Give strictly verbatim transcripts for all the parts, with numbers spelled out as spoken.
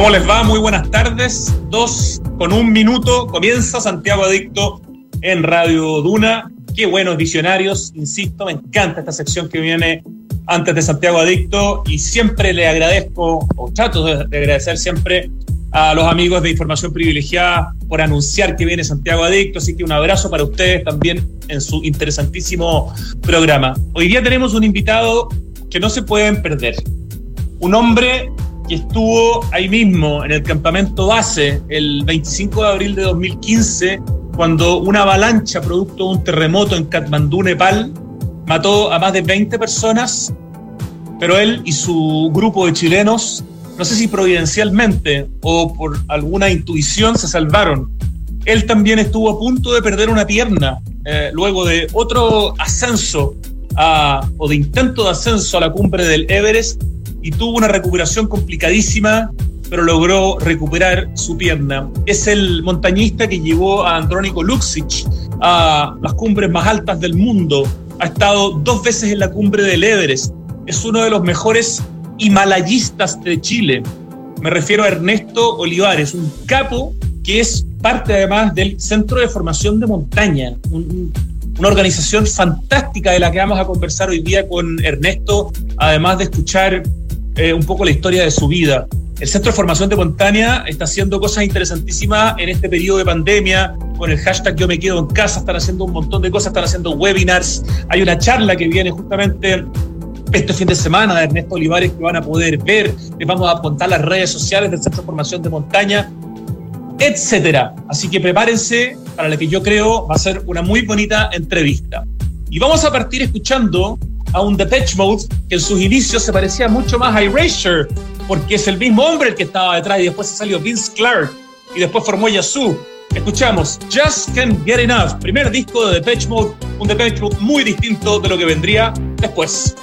¿Cómo les va? Muy buenas tardes. Dos con un minuto. Comienza Santiago Adicto en Radio Duna. Qué buenos visionarios. Insisto, me encanta esta sección que viene antes de Santiago Adicto. Y siempre le agradezco, o trato de agradecer siempre a los amigos de Información Privilegiada por anunciar que viene Santiago Adicto. Así que un abrazo para ustedes también en su interesantísimo programa. Hoy día tenemos un invitado que no se pueden perder. Un hombre que estuvo ahí mismo en el campamento base el veinticinco de abril de dos mil quince, cuando una avalancha producto de un terremoto en Katmandú, Nepal, mató a más de veinte personas, pero él y su grupo de chilenos, no sé si providencialmente o por alguna intuición, se salvaron. Él también estuvo a punto de perder una pierna eh, luego de otro ascenso a, o de intento de ascenso a la cumbre del Everest, y tuvo una recuperación complicadísima, pero logró recuperar su pierna. Es el montañista que llevó a Andrónico Luksic a las cumbres más altas del mundo. Ha estado dos veces en la cumbre del Everest. Es uno de los mejores himalayistas de Chile. Me refiero a Ernesto Olivares, un capo que es parte además del Centro de Formación de Montaña, un, una organización fantástica de la que vamos a conversar hoy día con Ernesto, además de escuchar Eh, un poco la historia de su vida. El Centro de Formación de Montaña está haciendo cosas interesantísimas en este periodo de pandemia, con el hashtag Yo Me Quedo en Casa. Están haciendo un montón de cosas, están haciendo webinars. Hay una charla que viene justamente este fin de semana de Ernesto Olivares que van a poder ver. Les vamos a contar las redes sociales del Centro de Formación de Montaña, etcétera. Así que prepárense para la que yo creo va a ser una muy bonita entrevista. Y vamos a partir escuchando a un Depeche Mode que en sus inicios se parecía mucho más a Erasure, porque es el mismo hombre el que estaba detrás, y después se salió Vince Clarke y después formó Yazoo. Escuchamos Just Can't Get Enough, primer disco de Depeche Mode, un Depeche Mode muy distinto de lo que vendría después.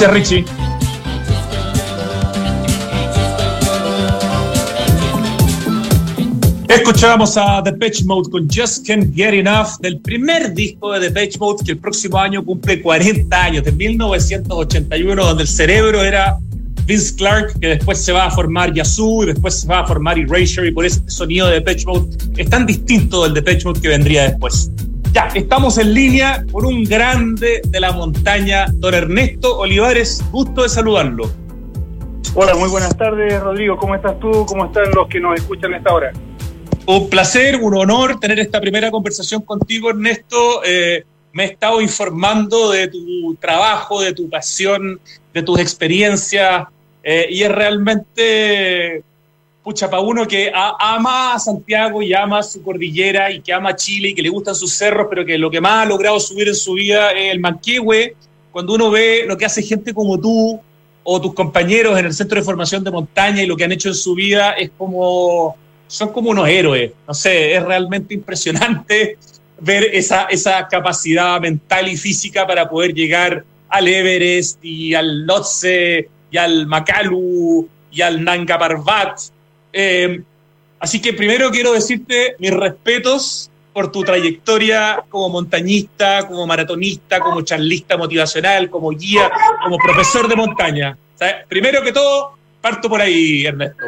Gracias, Richie. Escuchábamos a Depeche Mode con Just Can't Get Enough, del primer disco de Depeche Mode, que el próximo año cumple cuarenta años, de mil novecientos ochenta y uno, donde el cerebro era Vince Clarke, que después se va a formar Yazoo, y después se va a formar Erasure, y por ese sonido de Depeche Mode es tan distinto del Depeche Mode que vendría después. Ya, estamos en línea con un grande de la montaña, don Ernesto Olivares, gusto de saludarlo. Hola, muy buenas tardes, Rodrigo, ¿cómo estás tú? ¿Cómo están los que nos escuchan a esta hora? Un placer, un honor tener esta primera conversación contigo, Ernesto. Eh, me he estado informando de tu trabajo, de tu pasión, de tus experiencias, eh, y es realmente, pucha, para uno que a, ama a Santiago y ama su cordillera y que ama Chile y que le gustan sus cerros, pero que lo que más ha logrado subir en su vida es el Manquehue. Cuando uno ve lo que hace gente como tú o tus compañeros en el Centro de Formación de Montaña y lo que han hecho en su vida, es como... son como unos héroes, no sé, es realmente impresionante ver esa, esa capacidad mental y física para poder llegar al Everest y al Lhotse y al Makalu y al Nanga Parbat. Eh, así que primero quiero decirte mis respetos por tu trayectoria como montañista, como maratonista, como charlista motivacional, como guía, como profesor de montaña. O sea, primero que todo, parto por ahí, Ernesto.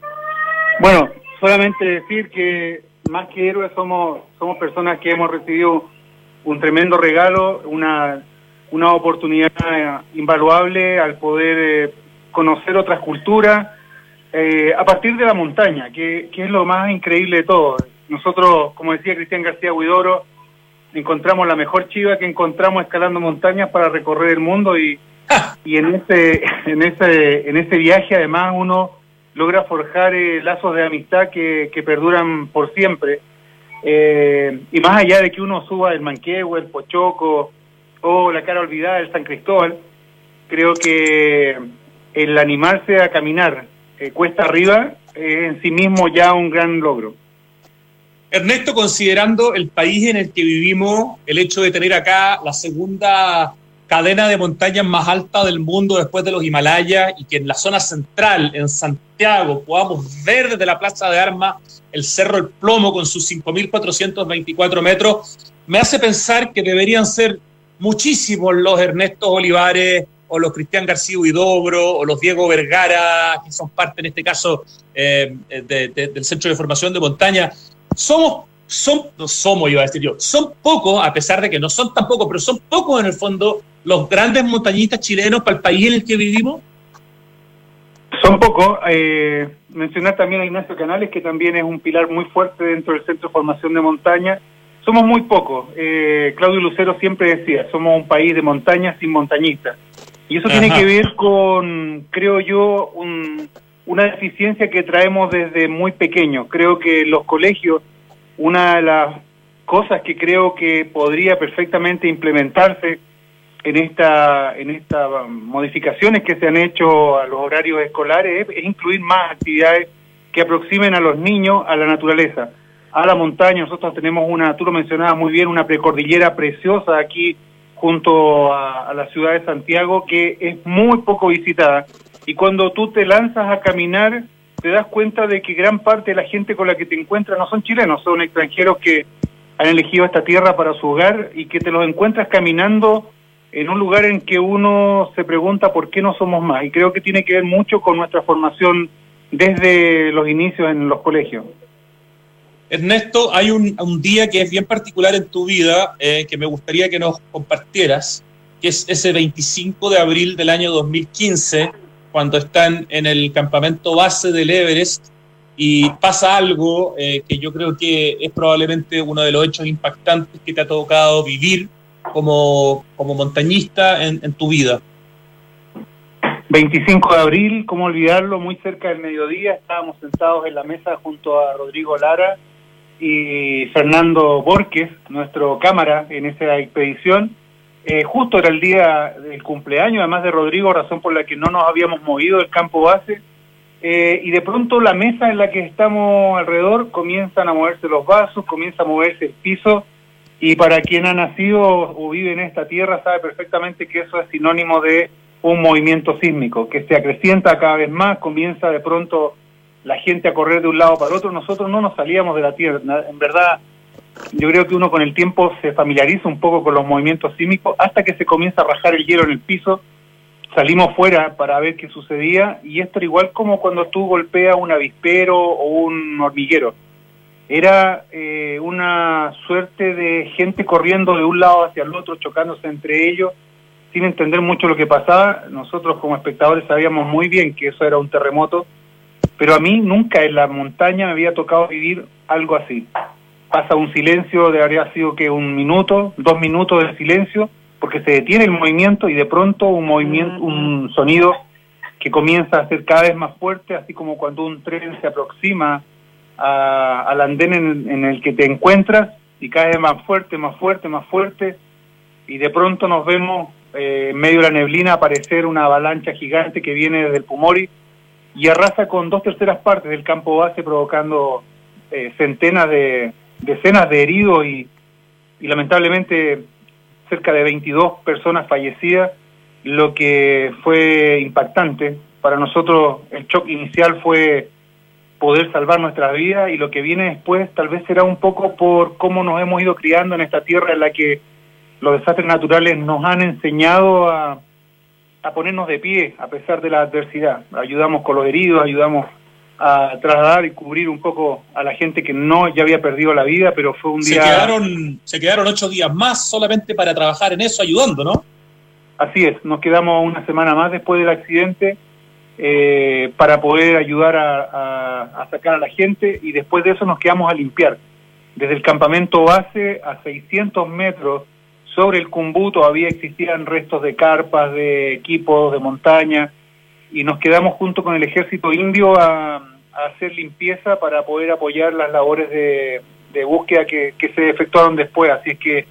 Bueno, solamente decir que más que héroes somos somos personas que hemos recibido un tremendo regalo, una una oportunidad invaluable al poder eh, conocer otras culturas eh, a partir de la montaña, que, que es lo más increíble de todo. Nosotros, como decía Cristian García Huidobro, encontramos la mejor chiva que encontramos escalando montañas para recorrer el mundo y, y en ese en ese en ese viaje además uno logra forjar eh, lazos de amistad que, que perduran por siempre. Eh, y más allá de que uno suba el Manquehue, el Pochoco o la cara olvidada del San Cristóbal, creo que el animarse a caminar eh, cuesta arriba es en sí mismo ya un gran logro. Ernesto, considerando el país en el que vivimos, el hecho de tener acá la segunda cadena de montañas más alta del mundo después de los Himalayas y que en la zona central, en Santiago, podamos ver desde la Plaza de Armas el Cerro El Plomo con sus cinco mil cuatrocientos veinticuatro metros, me hace pensar que deberían ser muchísimos los Ernestos Olivares o los Cristian García Huidobro o los Diego Vergara, que son parte en este caso eh, de, de, del Centro de Formación de Montaña. Somos Son, no somos, iba a decir yo, son pocos, a pesar de que no son tan pocos, pero son pocos en el fondo los grandes montañistas chilenos para el país en el que vivimos. Son pocos. Eh, mencionar también a Ignacio Canales, que también es un pilar muy fuerte dentro del Centro de Formación de Montaña. Somos muy pocos. Eh, Claudio Lucero siempre decía, somos un país de montañas sin montañistas. Y eso Ajá. tiene que ver con, creo yo, un, una deficiencia que traemos desde muy pequeños. Creo que los colegios, una de las cosas que creo que podría perfectamente implementarse en esta en estas modificaciones que se han hecho a los horarios escolares es, es incluir más actividades que aproximen a los niños a la naturaleza, a la montaña. Nosotros tenemos una, tú lo mencionabas muy bien, una precordillera preciosa aquí junto a, a la ciudad de Santiago que es muy poco visitada, y cuando tú te lanzas a caminar te das cuenta de que gran parte de la gente con la que te encuentras no son chilenos, son extranjeros que han elegido esta tierra para su hogar y que te los encuentras caminando en un lugar en que uno se pregunta por qué no somos más. Y creo que tiene que ver mucho con nuestra formación desde los inicios en los colegios. Ernesto, hay un, un día que es bien particular en tu vida, eh, que me gustaría que nos compartieras, que es ese veinticinco de abril del año dos mil quince, cuando están en el campamento base del Everest y pasa algo eh, que yo creo que es probablemente uno de los hechos impactantes que te ha tocado vivir como, como montañista en, en tu vida. veinticinco de abril, cómo olvidarlo, muy cerca del mediodía, estábamos sentados en la mesa junto a Rodrigo Lara y Fernando Borges, nuestro cámara en esa expedición. Eh, justo era el día del cumpleaños, además de Rodrigo, razón por la que no nos habíamos movido del campo base, eh, y de pronto la mesa en la que estamos alrededor comienzan a moverse los vasos, comienza a moverse el piso, y para quien ha nacido o vive en esta tierra sabe perfectamente que eso es sinónimo de un movimiento sísmico que se acrecienta cada vez más, comienza de pronto la gente a correr de un lado para otro. Nosotros no nos salíamos de la tierra, en verdad yo creo que uno con el tiempo se familiariza un poco con los movimientos sísmicos hasta que se comienza a rajar el hielo en el piso. Salimos fuera para ver qué sucedía, y esto era igual como cuando tú golpeas un avispero o un hormiguero. Era eh, una suerte de gente corriendo de un lado hacia el otro, chocándose entre ellos, sin entender mucho lo que pasaba. Nosotros como espectadores sabíamos muy bien que eso era un terremoto, pero a mí nunca en la montaña me había tocado vivir algo así. Pasa un silencio, de habría sido que un minuto, dos minutos de silencio, porque se detiene el movimiento y de pronto un movimiento, un sonido que comienza a ser cada vez más fuerte, así como cuando un tren se aproxima a, al andén en, en el que te encuentras, y cada vez más fuerte, más fuerte, más fuerte, y de pronto nos vemos eh, en medio de la neblina aparecer una avalancha gigante que viene desde el Pumori y arrasa con dos terceras partes del campo base, provocando eh, centenas de, decenas de heridos y, y lamentablemente cerca de veintidós personas fallecidas, lo que fue impactante. Para nosotros el shock inicial fue poder salvar nuestras vidas, y lo que viene después tal vez será un poco por cómo nos hemos ido criando en esta tierra en la que los desastres naturales nos han enseñado a, a ponernos de pie a pesar de la adversidad. Ayudamos con los heridos, ayudamos a trasladar y cubrir un poco a la gente que no ya había perdido la vida, pero fue un día... Se quedaron, se quedaron ocho días más solamente para trabajar en eso, ayudando, ¿no? Así es, nos quedamos una semana más después del accidente eh, para poder ayudar a, a, a sacar a la gente, y después de eso nos quedamos a limpiar. Desde el campamento base a seiscientos metros sobre el Cumbú todavía existían restos de carpas, de equipos de montaña, y nos quedamos junto con el ejército indio a, a hacer limpieza para poder apoyar las labores de, de búsqueda que, que se efectuaron después. Así es que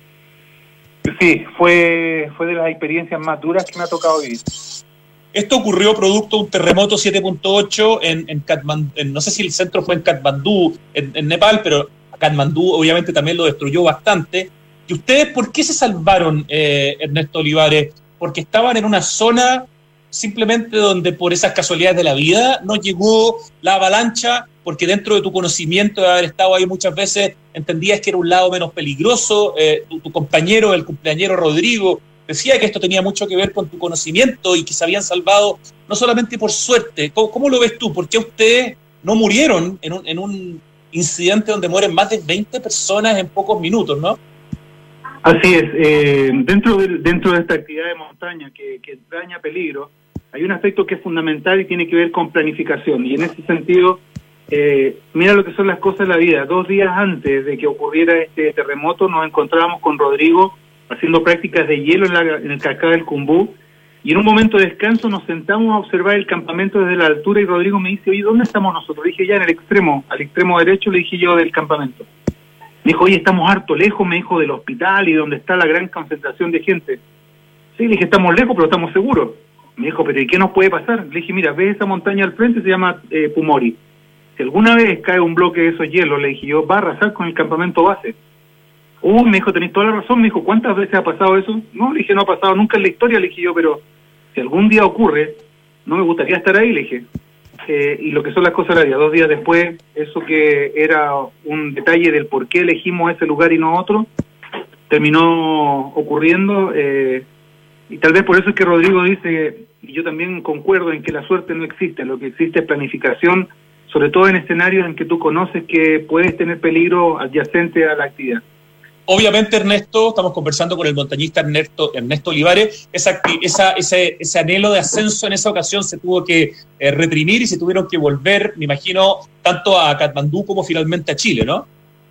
sí, fue, fue de las experiencias más duras que me ha tocado vivir. Esto ocurrió producto de un terremoto siete punto ocho en, en Katmandú, en, no sé si el centro fue en Katmandú, en, en Nepal, pero Katmandú obviamente también lo destruyó bastante. ¿Y ustedes por qué se salvaron, eh, Ernesto Olivares? ¿Porque estaban en una zona simplemente donde por esas casualidades de la vida no llegó la avalancha? Porque dentro de tu conocimiento de haber estado ahí muchas veces entendías que era un lado menos peligroso. Eh, tu, tu compañero, el cumpleañero Rodrigo, decía que esto tenía mucho que ver con tu conocimiento y que se habían salvado no solamente por suerte. ¿Cómo, cómo lo ves tú? ¿Por qué ustedes no murieron en un, en un incidente donde mueren más de veinte personas en pocos minutos, no? Así es. Eh, dentro, de, dentro de esta actividad de montaña que, que entraña peligro, hay un aspecto que es fundamental y tiene que ver con planificación. Y en ese sentido, eh, mira lo que son las cosas de la vida. Dos días antes de que ocurriera este terremoto, nos encontrábamos con Rodrigo haciendo prácticas de hielo en, la, en el cascada del Cumbú, y en un momento de descanso nos sentamos a observar el campamento desde la altura, y Rodrigo me dice, oye, ¿dónde estamos nosotros? Le dije, ya en el extremo, al extremo derecho, le dije yo, del campamento. Me dijo, oye, estamos harto lejos, me dijo, del hospital y donde está la gran concentración de gente. Sí, le dije, estamos lejos, pero estamos seguros. Me dijo, pero ¿y qué nos puede pasar? Le dije, mira, ¿ves esa montaña al frente? Se llama eh, Pumori. Si alguna vez cae un bloque de esos hielos, le dije yo, va a arrasar con el campamento base. Uh, me dijo, tenés toda la razón. Me dijo, ¿cuántas veces ha pasado eso? No, le dije, no ha pasado nunca en la historia. Le dije yo, pero si algún día ocurre, no me gustaría estar ahí, le dije. Eh, y lo que son las cosas de la vida, dos días después, eso que era un detalle del por qué elegimos ese lugar y no otro, terminó ocurriendo, eh, y tal vez por eso es que Rodrigo dice, y yo también concuerdo en que la suerte no existe, lo que existe es planificación, sobre todo en escenarios en que tú conoces que puedes tener peligro adyacente a la actividad. Obviamente, Ernesto, estamos conversando con el montañista Ernesto, Ernesto Olivares, esa, esa, ese, ese anhelo de ascenso en esa ocasión se tuvo que eh, reprimir y se tuvieron que volver, me imagino, tanto a Katmandú como finalmente a Chile, ¿no?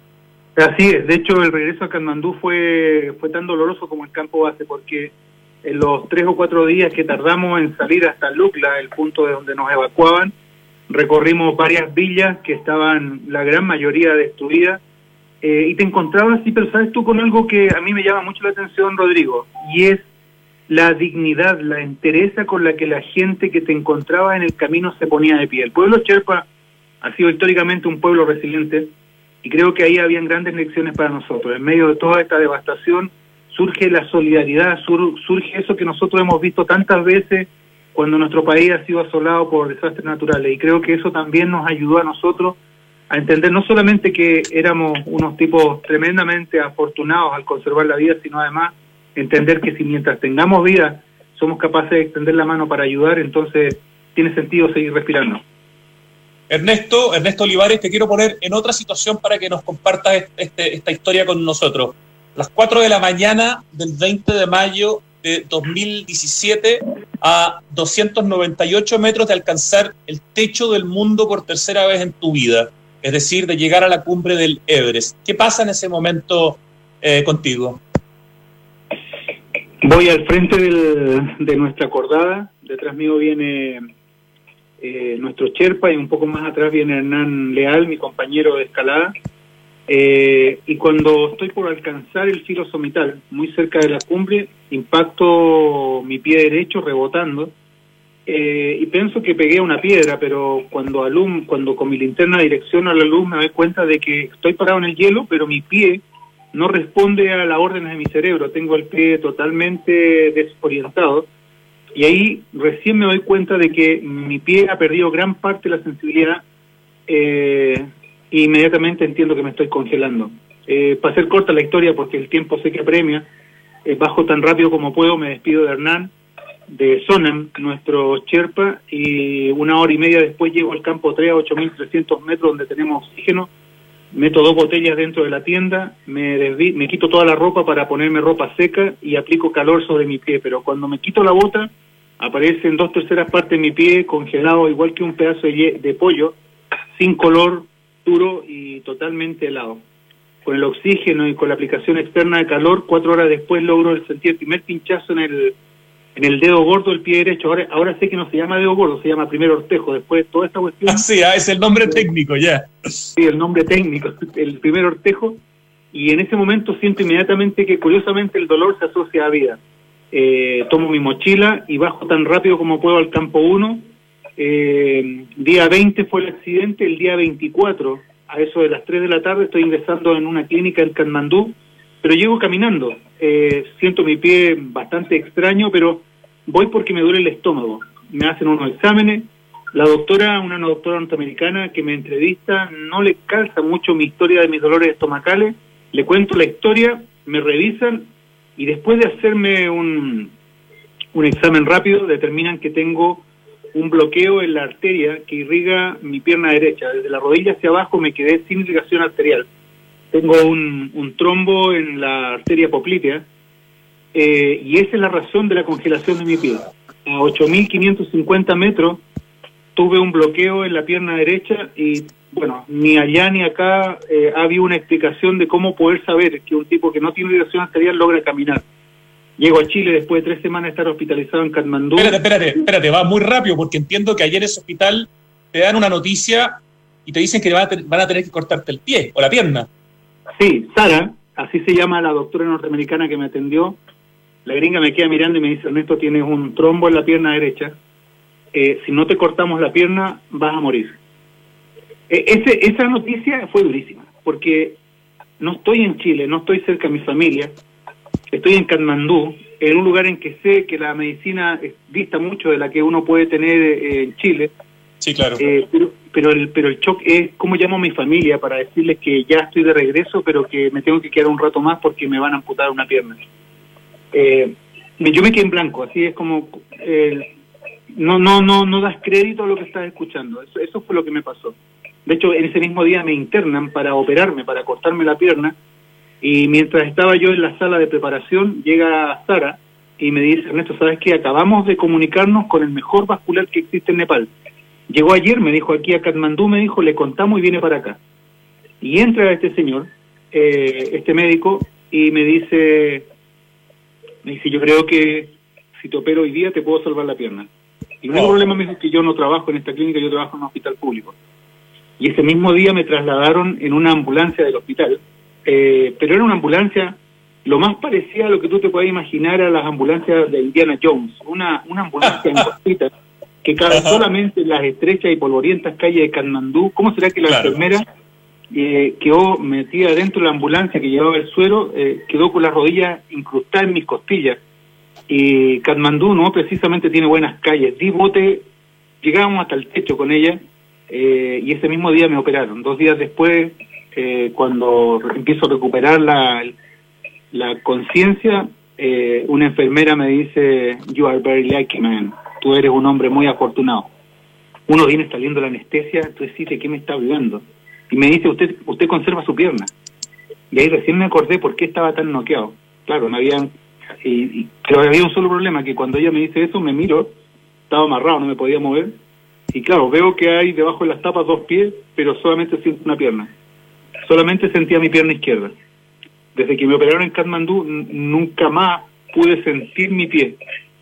Así es, de hecho el regreso a Katmandú fue, fue tan doloroso como el campo base, porque en los tres o cuatro días que tardamos en salir hasta Lukla, el punto de donde nos evacuaban, recorrimos varias villas que estaban la gran mayoría destruidas. Eh, y te encontrabas, sí, pero sabes tú, con algo que a mí me llama mucho la atención, Rodrigo, y es la dignidad, la entereza con la que la gente que te encontraba en el camino se ponía de pie. El pueblo Sherpa ha sido históricamente un pueblo resiliente, y creo que ahí habían grandes lecciones para nosotros. En medio de toda esta devastación, surge la solidaridad, sur, surge eso que nosotros hemos visto tantas veces cuando nuestro país ha sido asolado por desastres naturales, y creo que eso también nos ayudó a nosotros a entender no solamente que éramos unos tipos tremendamente afortunados al conservar la vida, sino además entender que si mientras tengamos vida somos capaces de extender la mano para ayudar, entonces tiene sentido seguir respirando. Ernesto, Ernesto Olivares, te quiero poner en otra situación para que nos compartas este, esta historia con nosotros. Las cuatro de la mañana del veinte de mayo de dos mil diecisiete, a doscientos noventa y ocho metros de alcanzar el techo del mundo por tercera vez en tu vida, es decir, de llegar a la cumbre del Everest. ¿Qué pasa en ese momento eh, contigo? Voy al frente del, de nuestra cordada, detrás mío viene eh, nuestro Sherpa y un poco más atrás viene Hernán Leal, mi compañero de escalada. Eh, y cuando estoy por alcanzar el filo somital, muy cerca de la cumbre, impacto mi pie derecho rebotando eh, y pienso que pegué a una piedra, pero cuando alum, cuando con mi linterna direcciono a la luz me doy cuenta de que estoy parado en el hielo, pero mi pie no responde a las órdenes de mi cerebro, tengo el pie totalmente desorientado, y ahí recién me doy cuenta de que mi pie ha perdido gran parte de la sensibilidad. eh, Y inmediatamente entiendo que me estoy congelando. Eh, para hacer corta la historia, porque el tiempo sé que apremia, eh, bajo tan rápido como puedo, me despido de Hernán, de Sonam, nuestro Sherpa, y una hora y media después llego al campo tres a ocho mil trescientos metros donde tenemos oxígeno, meto dos botellas dentro de la tienda, me, desvi me quito toda la ropa para ponerme ropa seca y aplico calor sobre mi pie, pero cuando me quito la bota, aparecen dos terceras partes de mi pie congelado, igual que un pedazo de, de pollo, sin color, duro y totalmente helado. Con el oxígeno y con la aplicación externa de calor, cuatro horas después logro sentir el primer pinchazo en el en el dedo gordo del pie derecho. Ahora ahora sé que no se llama dedo gordo, se llama primer ortejo. Después de toda esta cuestión... Ah, sí, ah, es el nombre técnico, ya. Sí, el nombre técnico, el primer ortejo. Y en ese momento siento inmediatamente que, curiosamente, el dolor se asocia a vida. Eh, tomo mi mochila y bajo tan rápido como puedo al campo uno. Eh, día veinte fue el accidente, el día veinticuatro, a eso de las tres de la tarde, estoy ingresando en una clínica en Katmandú, pero llego caminando. Eh, siento mi pie bastante extraño, pero voy porque me duele el estómago. Me hacen unos exámenes. La doctora, una doctora norteamericana que me entrevista, no le calza mucho mi historia de mis dolores estomacales. Le cuento la historia, me revisan y después de hacerme un, un examen rápido, determinan que tengo un bloqueo en la arteria que irriga mi pierna derecha. Desde la rodilla hacia abajo me quedé sin irrigación arterial. Tengo un, un trombo en la arteria poplitea eh, y esa es la razón de la congelación de mi pie. A ocho mil quinientos cincuenta metros tuve un bloqueo en la pierna derecha y, bueno, ni allá ni acá eh, ha habido una explicación de cómo poder saber que un tipo que no tiene irrigación arterial logra caminar. Llego a Chile después de tres semanas de estar hospitalizado en Katmandú. Espérate, espérate, espérate, va muy rápido porque entiendo que ayer en ese hospital te dan una noticia y te dicen que van a, ten, van a tener que cortarte el pie o la pierna. Sí, Sara, así se llama la doctora norteamericana que me atendió. La gringa me queda mirando y me dice: Ernesto, tienes un trombo en la pierna derecha. Eh, si no te cortamos la pierna, vas a morir. Eh, ese, esa noticia fue durísima, porque no estoy en Chile, no estoy cerca de mi familia. Estoy en Katmandú, en un lugar en que sé que la medicina dista mucho de la que uno puede tener eh, en Chile. Sí, claro. Eh, pero, pero, el, pero el shock es cómo llamo a mi familia para decirles que ya estoy de regreso, pero que me tengo que quedar un rato más porque me van a amputar una pierna. Eh, yo me quedé en blanco, así es como... Eh, no no no no das crédito a lo que estás escuchando. Eso, eso fue lo que me pasó. De hecho, en ese mismo día me internan para operarme, para cortarme la pierna. Y mientras estaba yo en la sala de preparación, llega Sara y me dice: Ernesto, ¿sabes qué? Acabamos de comunicarnos con el mejor vascular que existe en Nepal. Llegó ayer, me dijo, aquí a Katmandú, me dijo, le contamos y viene para acá. Y entra este señor, eh, este médico, y me dice, me dice, yo creo que si te opero hoy día te puedo salvar la pierna. Y el único oh. problema me dijo que yo no trabajo en esta clínica, yo trabajo en un hospital público. Y ese mismo día me trasladaron en una ambulancia del hospital. Eh, pero era una ambulancia lo más parecida a lo que tú te puedes imaginar a las ambulancias de Indiana Jones, una, una ambulancia en cosita que cabe solamente en las estrechas y polvorientas calles de Katmandú. ¿Cómo será que la claro. enfermera eh, quedó metida dentro de la ambulancia que llevaba el suero, eh, quedó con las rodillas incrustadas en mis costillas. Y Katmandú no precisamente tiene buenas calles. Di bote, llegábamos hasta el techo con ella, eh, y ese mismo día me operaron. Dos días después, eh, cuando empiezo a recuperar la, la conciencia, eh, una enfermera me dice, "You are very lucky, man. Tú eres un hombre muy afortunado". Uno viene saliendo de la anestesia, entonces dice, ¿qué me está hablando? Y me dice, usted usted conserva su pierna. Y ahí recién me acordé por qué estaba tan noqueado. Claro, me habían... Y, y, pero había un solo problema, que cuando ella me dice eso, me miro, estaba amarrado, no me podía mover. Y claro, veo que hay debajo de las tapas dos pies, pero solamente siento una pierna. Solamente sentía mi pierna izquierda. Desde que me operaron en Katmandú, nunca más pude sentir mi pie.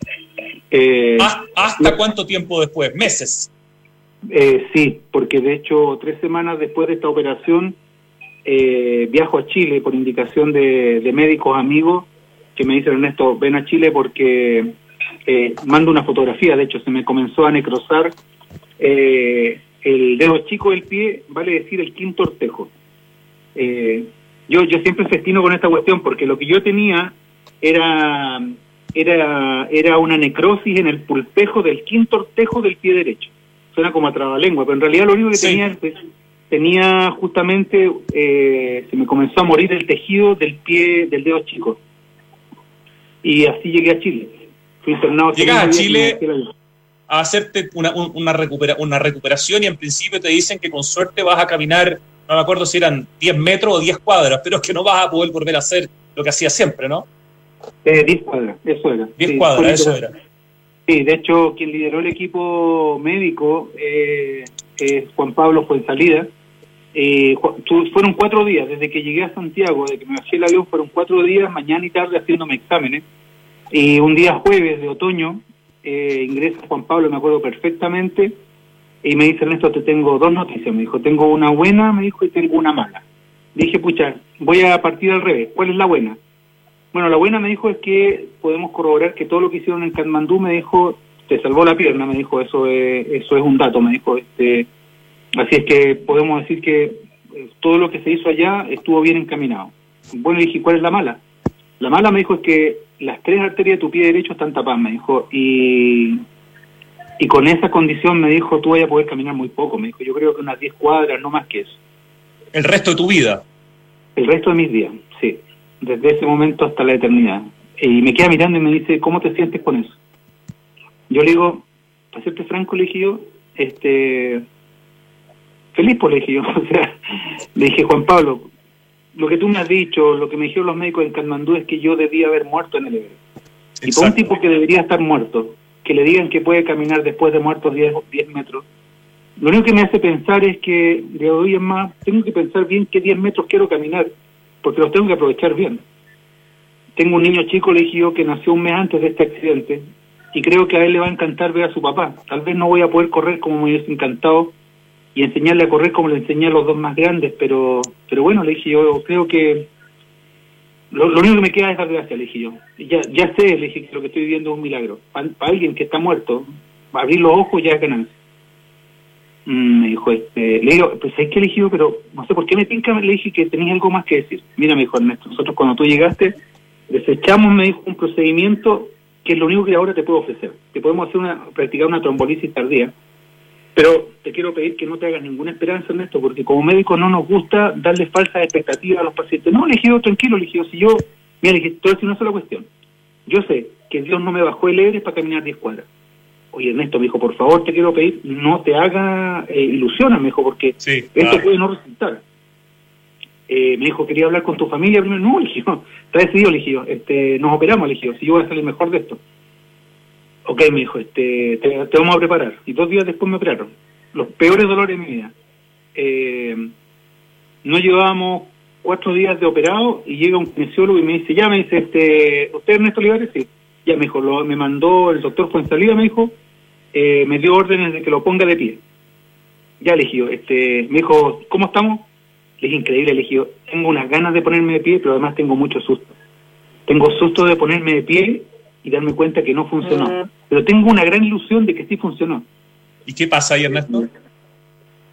Eh, ¿Hasta cuánto tiempo después? ¿Meses? Eh, sí, porque de hecho tres semanas después de esta operación eh, viajo a Chile por indicación de, de médicos amigos que me dicen, Ernesto, ven a Chile porque eh, mando una fotografía. De hecho se me comenzó a necrosar eh, el dedo chico del pie, vale decir el quinto ortejo. Eh, yo, yo siempre festino con esta cuestión porque lo que yo tenía era, era, era una necrosis en el pulpejo del quinto ortejo del pie derecho. Suena como a trabalengua, pero en realidad lo único que sí. tenía pues, tenía justamente, eh, se me comenzó a morir el tejido del pie, del dedo chico. Y así llegué a Chile. Fui internado. Llegas a Chile a hacerte una, una, recupera, una recuperación y en principio te dicen que con suerte vas a caminar, no me acuerdo si eran diez metros o diez cuadras, pero es que no vas a poder volver a hacer lo que hacía siempre, ¿no? Eh, diez cuadras, eso era. diez sí, cuadras, eso era. Sí, de hecho, quien lideró el equipo médico eh, es Juan Pablo Fuensalida. Eh, fueron cuatro días, desde que llegué a Santiago, desde que me bajé el avión, fueron cuatro días, mañana y tarde, haciéndome exámenes. Y un día jueves de otoño, eh, ingresa Juan Pablo, me acuerdo perfectamente, y me dice, Ernesto, te tengo dos noticias. Me dijo, tengo una buena, me dijo, y tengo una mala. Dije, pucha, voy a partir al revés. ¿Cuál es la buena? Bueno, la buena, me dijo, es que podemos corroborar que todo lo que hicieron en Katmandú, me dijo, te salvó la pierna, me dijo, eso es, eso es un dato, me dijo, este, así es que podemos decir que todo lo que se hizo allá estuvo bien encaminado. Bueno, dije, ¿cuál es la mala? La mala, me dijo, es que las tres arterias de tu pie derecho están tapadas, me dijo, y, y con esa condición, me dijo, tú vas a poder caminar muy poco, me dijo, yo creo que unas diez cuadras, no más que eso. ¿El resto de tu vida? El resto de mis días, sí. Desde ese momento hasta la eternidad. Y me queda mirando y me dice, ¿cómo te sientes con eso? Yo le digo, para serte franco, le dije yo, este, feliz, pues, le dije yo. O sea, le dije, Juan Pablo, lo que tú me has dicho, lo que me dijeron los médicos en Katmandú es que yo debía haber muerto en el Everest. Y por un tipo que debería estar muerto, que le digan que puede caminar después de muerto diez metros, lo único que me hace pensar es que de hoy en más tengo que pensar bien qué diez metros quiero caminar, porque los tengo que aprovechar bien. Tengo un niño chico, le dije yo, que nació un mes antes de este accidente, y creo que a él le va a encantar ver a su papá. Tal vez no voy a poder correr como me hubiese encantado, y enseñarle a correr como le enseñé a los dos más grandes, pero pero bueno, le dije yo, creo que lo, lo único que me queda es dar gracias, le dije yo. Ya, ya sé, le dije, que lo que estoy viviendo es un milagro. Para, para alguien que está muerto, abrir los ojos ya es ganancia. Me dijo, este, le digo, pues es que le dije yo, pero no sé por qué me tinca, le dije que tenías algo más que decir. Mira, me dijo Ernesto, nosotros cuando tú llegaste, desechamos, me dijo, un procedimiento que es lo único que ahora te puedo ofrecer. Te podemos hacer una, practicar una trombolisis tardía, pero te quiero pedir que no te hagas ninguna esperanza, Ernesto, porque como médico no nos gusta darle falsas expectativas a los pacientes. No, le dije yo, tranquilo, le dije yo, si yo, mira, le dije, te voy a decir una sola cuestión. Yo sé que Dios no me bajó el Everest para caminar diez cuadras. Oye, Ernesto, me dijo, por favor, te quiero pedir, no te haga eh, ilusiones, me dijo, porque sí, esto claro. puede no resultar. Eh, me dijo, quería hablar con tu familia primero. No, le dije, no, está decidido, le dije yo, este, nos operamos, le dije yo, si yo voy a salir mejor de esto. Ok, me dijo, este, te, te vamos a preparar. Y dos días después me operaron. Los peores dolores de mi vida. Eh, no llevábamos cuatro días de operado y llega un kinesiólogo y me dice, ya, me dice, este, ¿usted Ernesto Olivares? Sí. Ya, me dijo, lo, me mandó el doctor Fuensalida, me dijo, eh, me dio órdenes de que lo ponga de pie. Ya, le dije yo, este, me dijo, ¿cómo estamos? Le dije, increíble, le dije yo, tengo unas ganas de ponerme de pie, pero además tengo mucho susto. Tengo susto de ponerme de pie y darme cuenta que no funcionó. Uh-huh. Pero tengo una gran ilusión de que sí funcionó. ¿Y qué pasa ahí, Ernesto?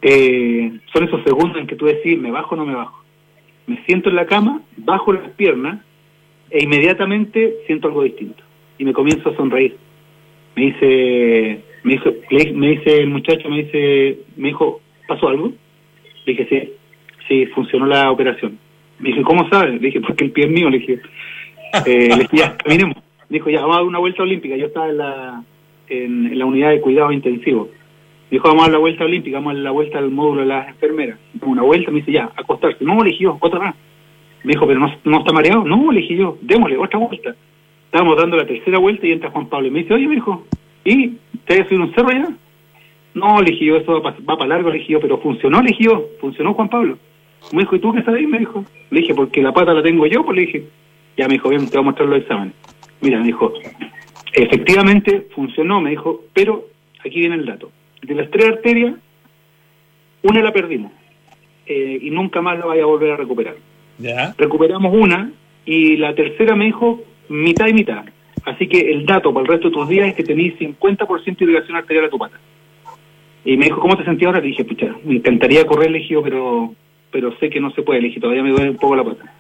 eh, son esos segundos en que tú decís, ¿me bajo o no me bajo? Me siento en la cama, bajo las piernas e inmediatamente siento algo distinto y me comienzo a sonreír. Me dice, me dijo, me dice el muchacho, me dice, me dijo, ¿pasó algo? Le dije, sí, sí, funcionó la operación. Me dije, ¿cómo sabes? Le dije, porque el pie es mío. Le dije, eh, le dije, ya, caminemos. Me dijo, ya, vamos a dar una vuelta olímpica. Yo estaba en la, en, en la unidad de cuidados intensivos. Me dijo, vamos a dar la vuelta olímpica, vamos a dar la vuelta al módulo de las enfermeras. Una vuelta, me dice, ya, acostarse. No, le dije yo, otra más. Me dijo, pero no, no está mareado. No, le dije yo, démosle, otra vuelta. Estábamos dando la tercera vuelta y entra Juan Pablo. Y me dice, oye, me dijo, ¿y te has subido un cerro allá? No, le dije yo, eso va para largo, le dije yo, pero funcionó, le dije yo, funcionó Juan Pablo. Me dijo, ¿y tú qué sabes? Me dijo. Le dije, porque la pata la tengo yo, pues le dije. Ya me dijo, bien, te voy a mostrar los exámenes. Mira, me dijo, efectivamente funcionó, me dijo, pero aquí viene el dato. De las tres arterias, una la perdimos eh, y nunca más la vaya a volver a recuperar. ¿Ya? Recuperamos una y la tercera me dijo mitad y mitad. Así que el dato para el resto de tus días es que tenés cincuenta por ciento de irrigación arterial a tu pata. Y me dijo, ¿cómo te sentías ahora? Le dije, pucha, me encantaría correr, le dije, pero, pero sé que no se puede, le dije, todavía me duele un poco la pata.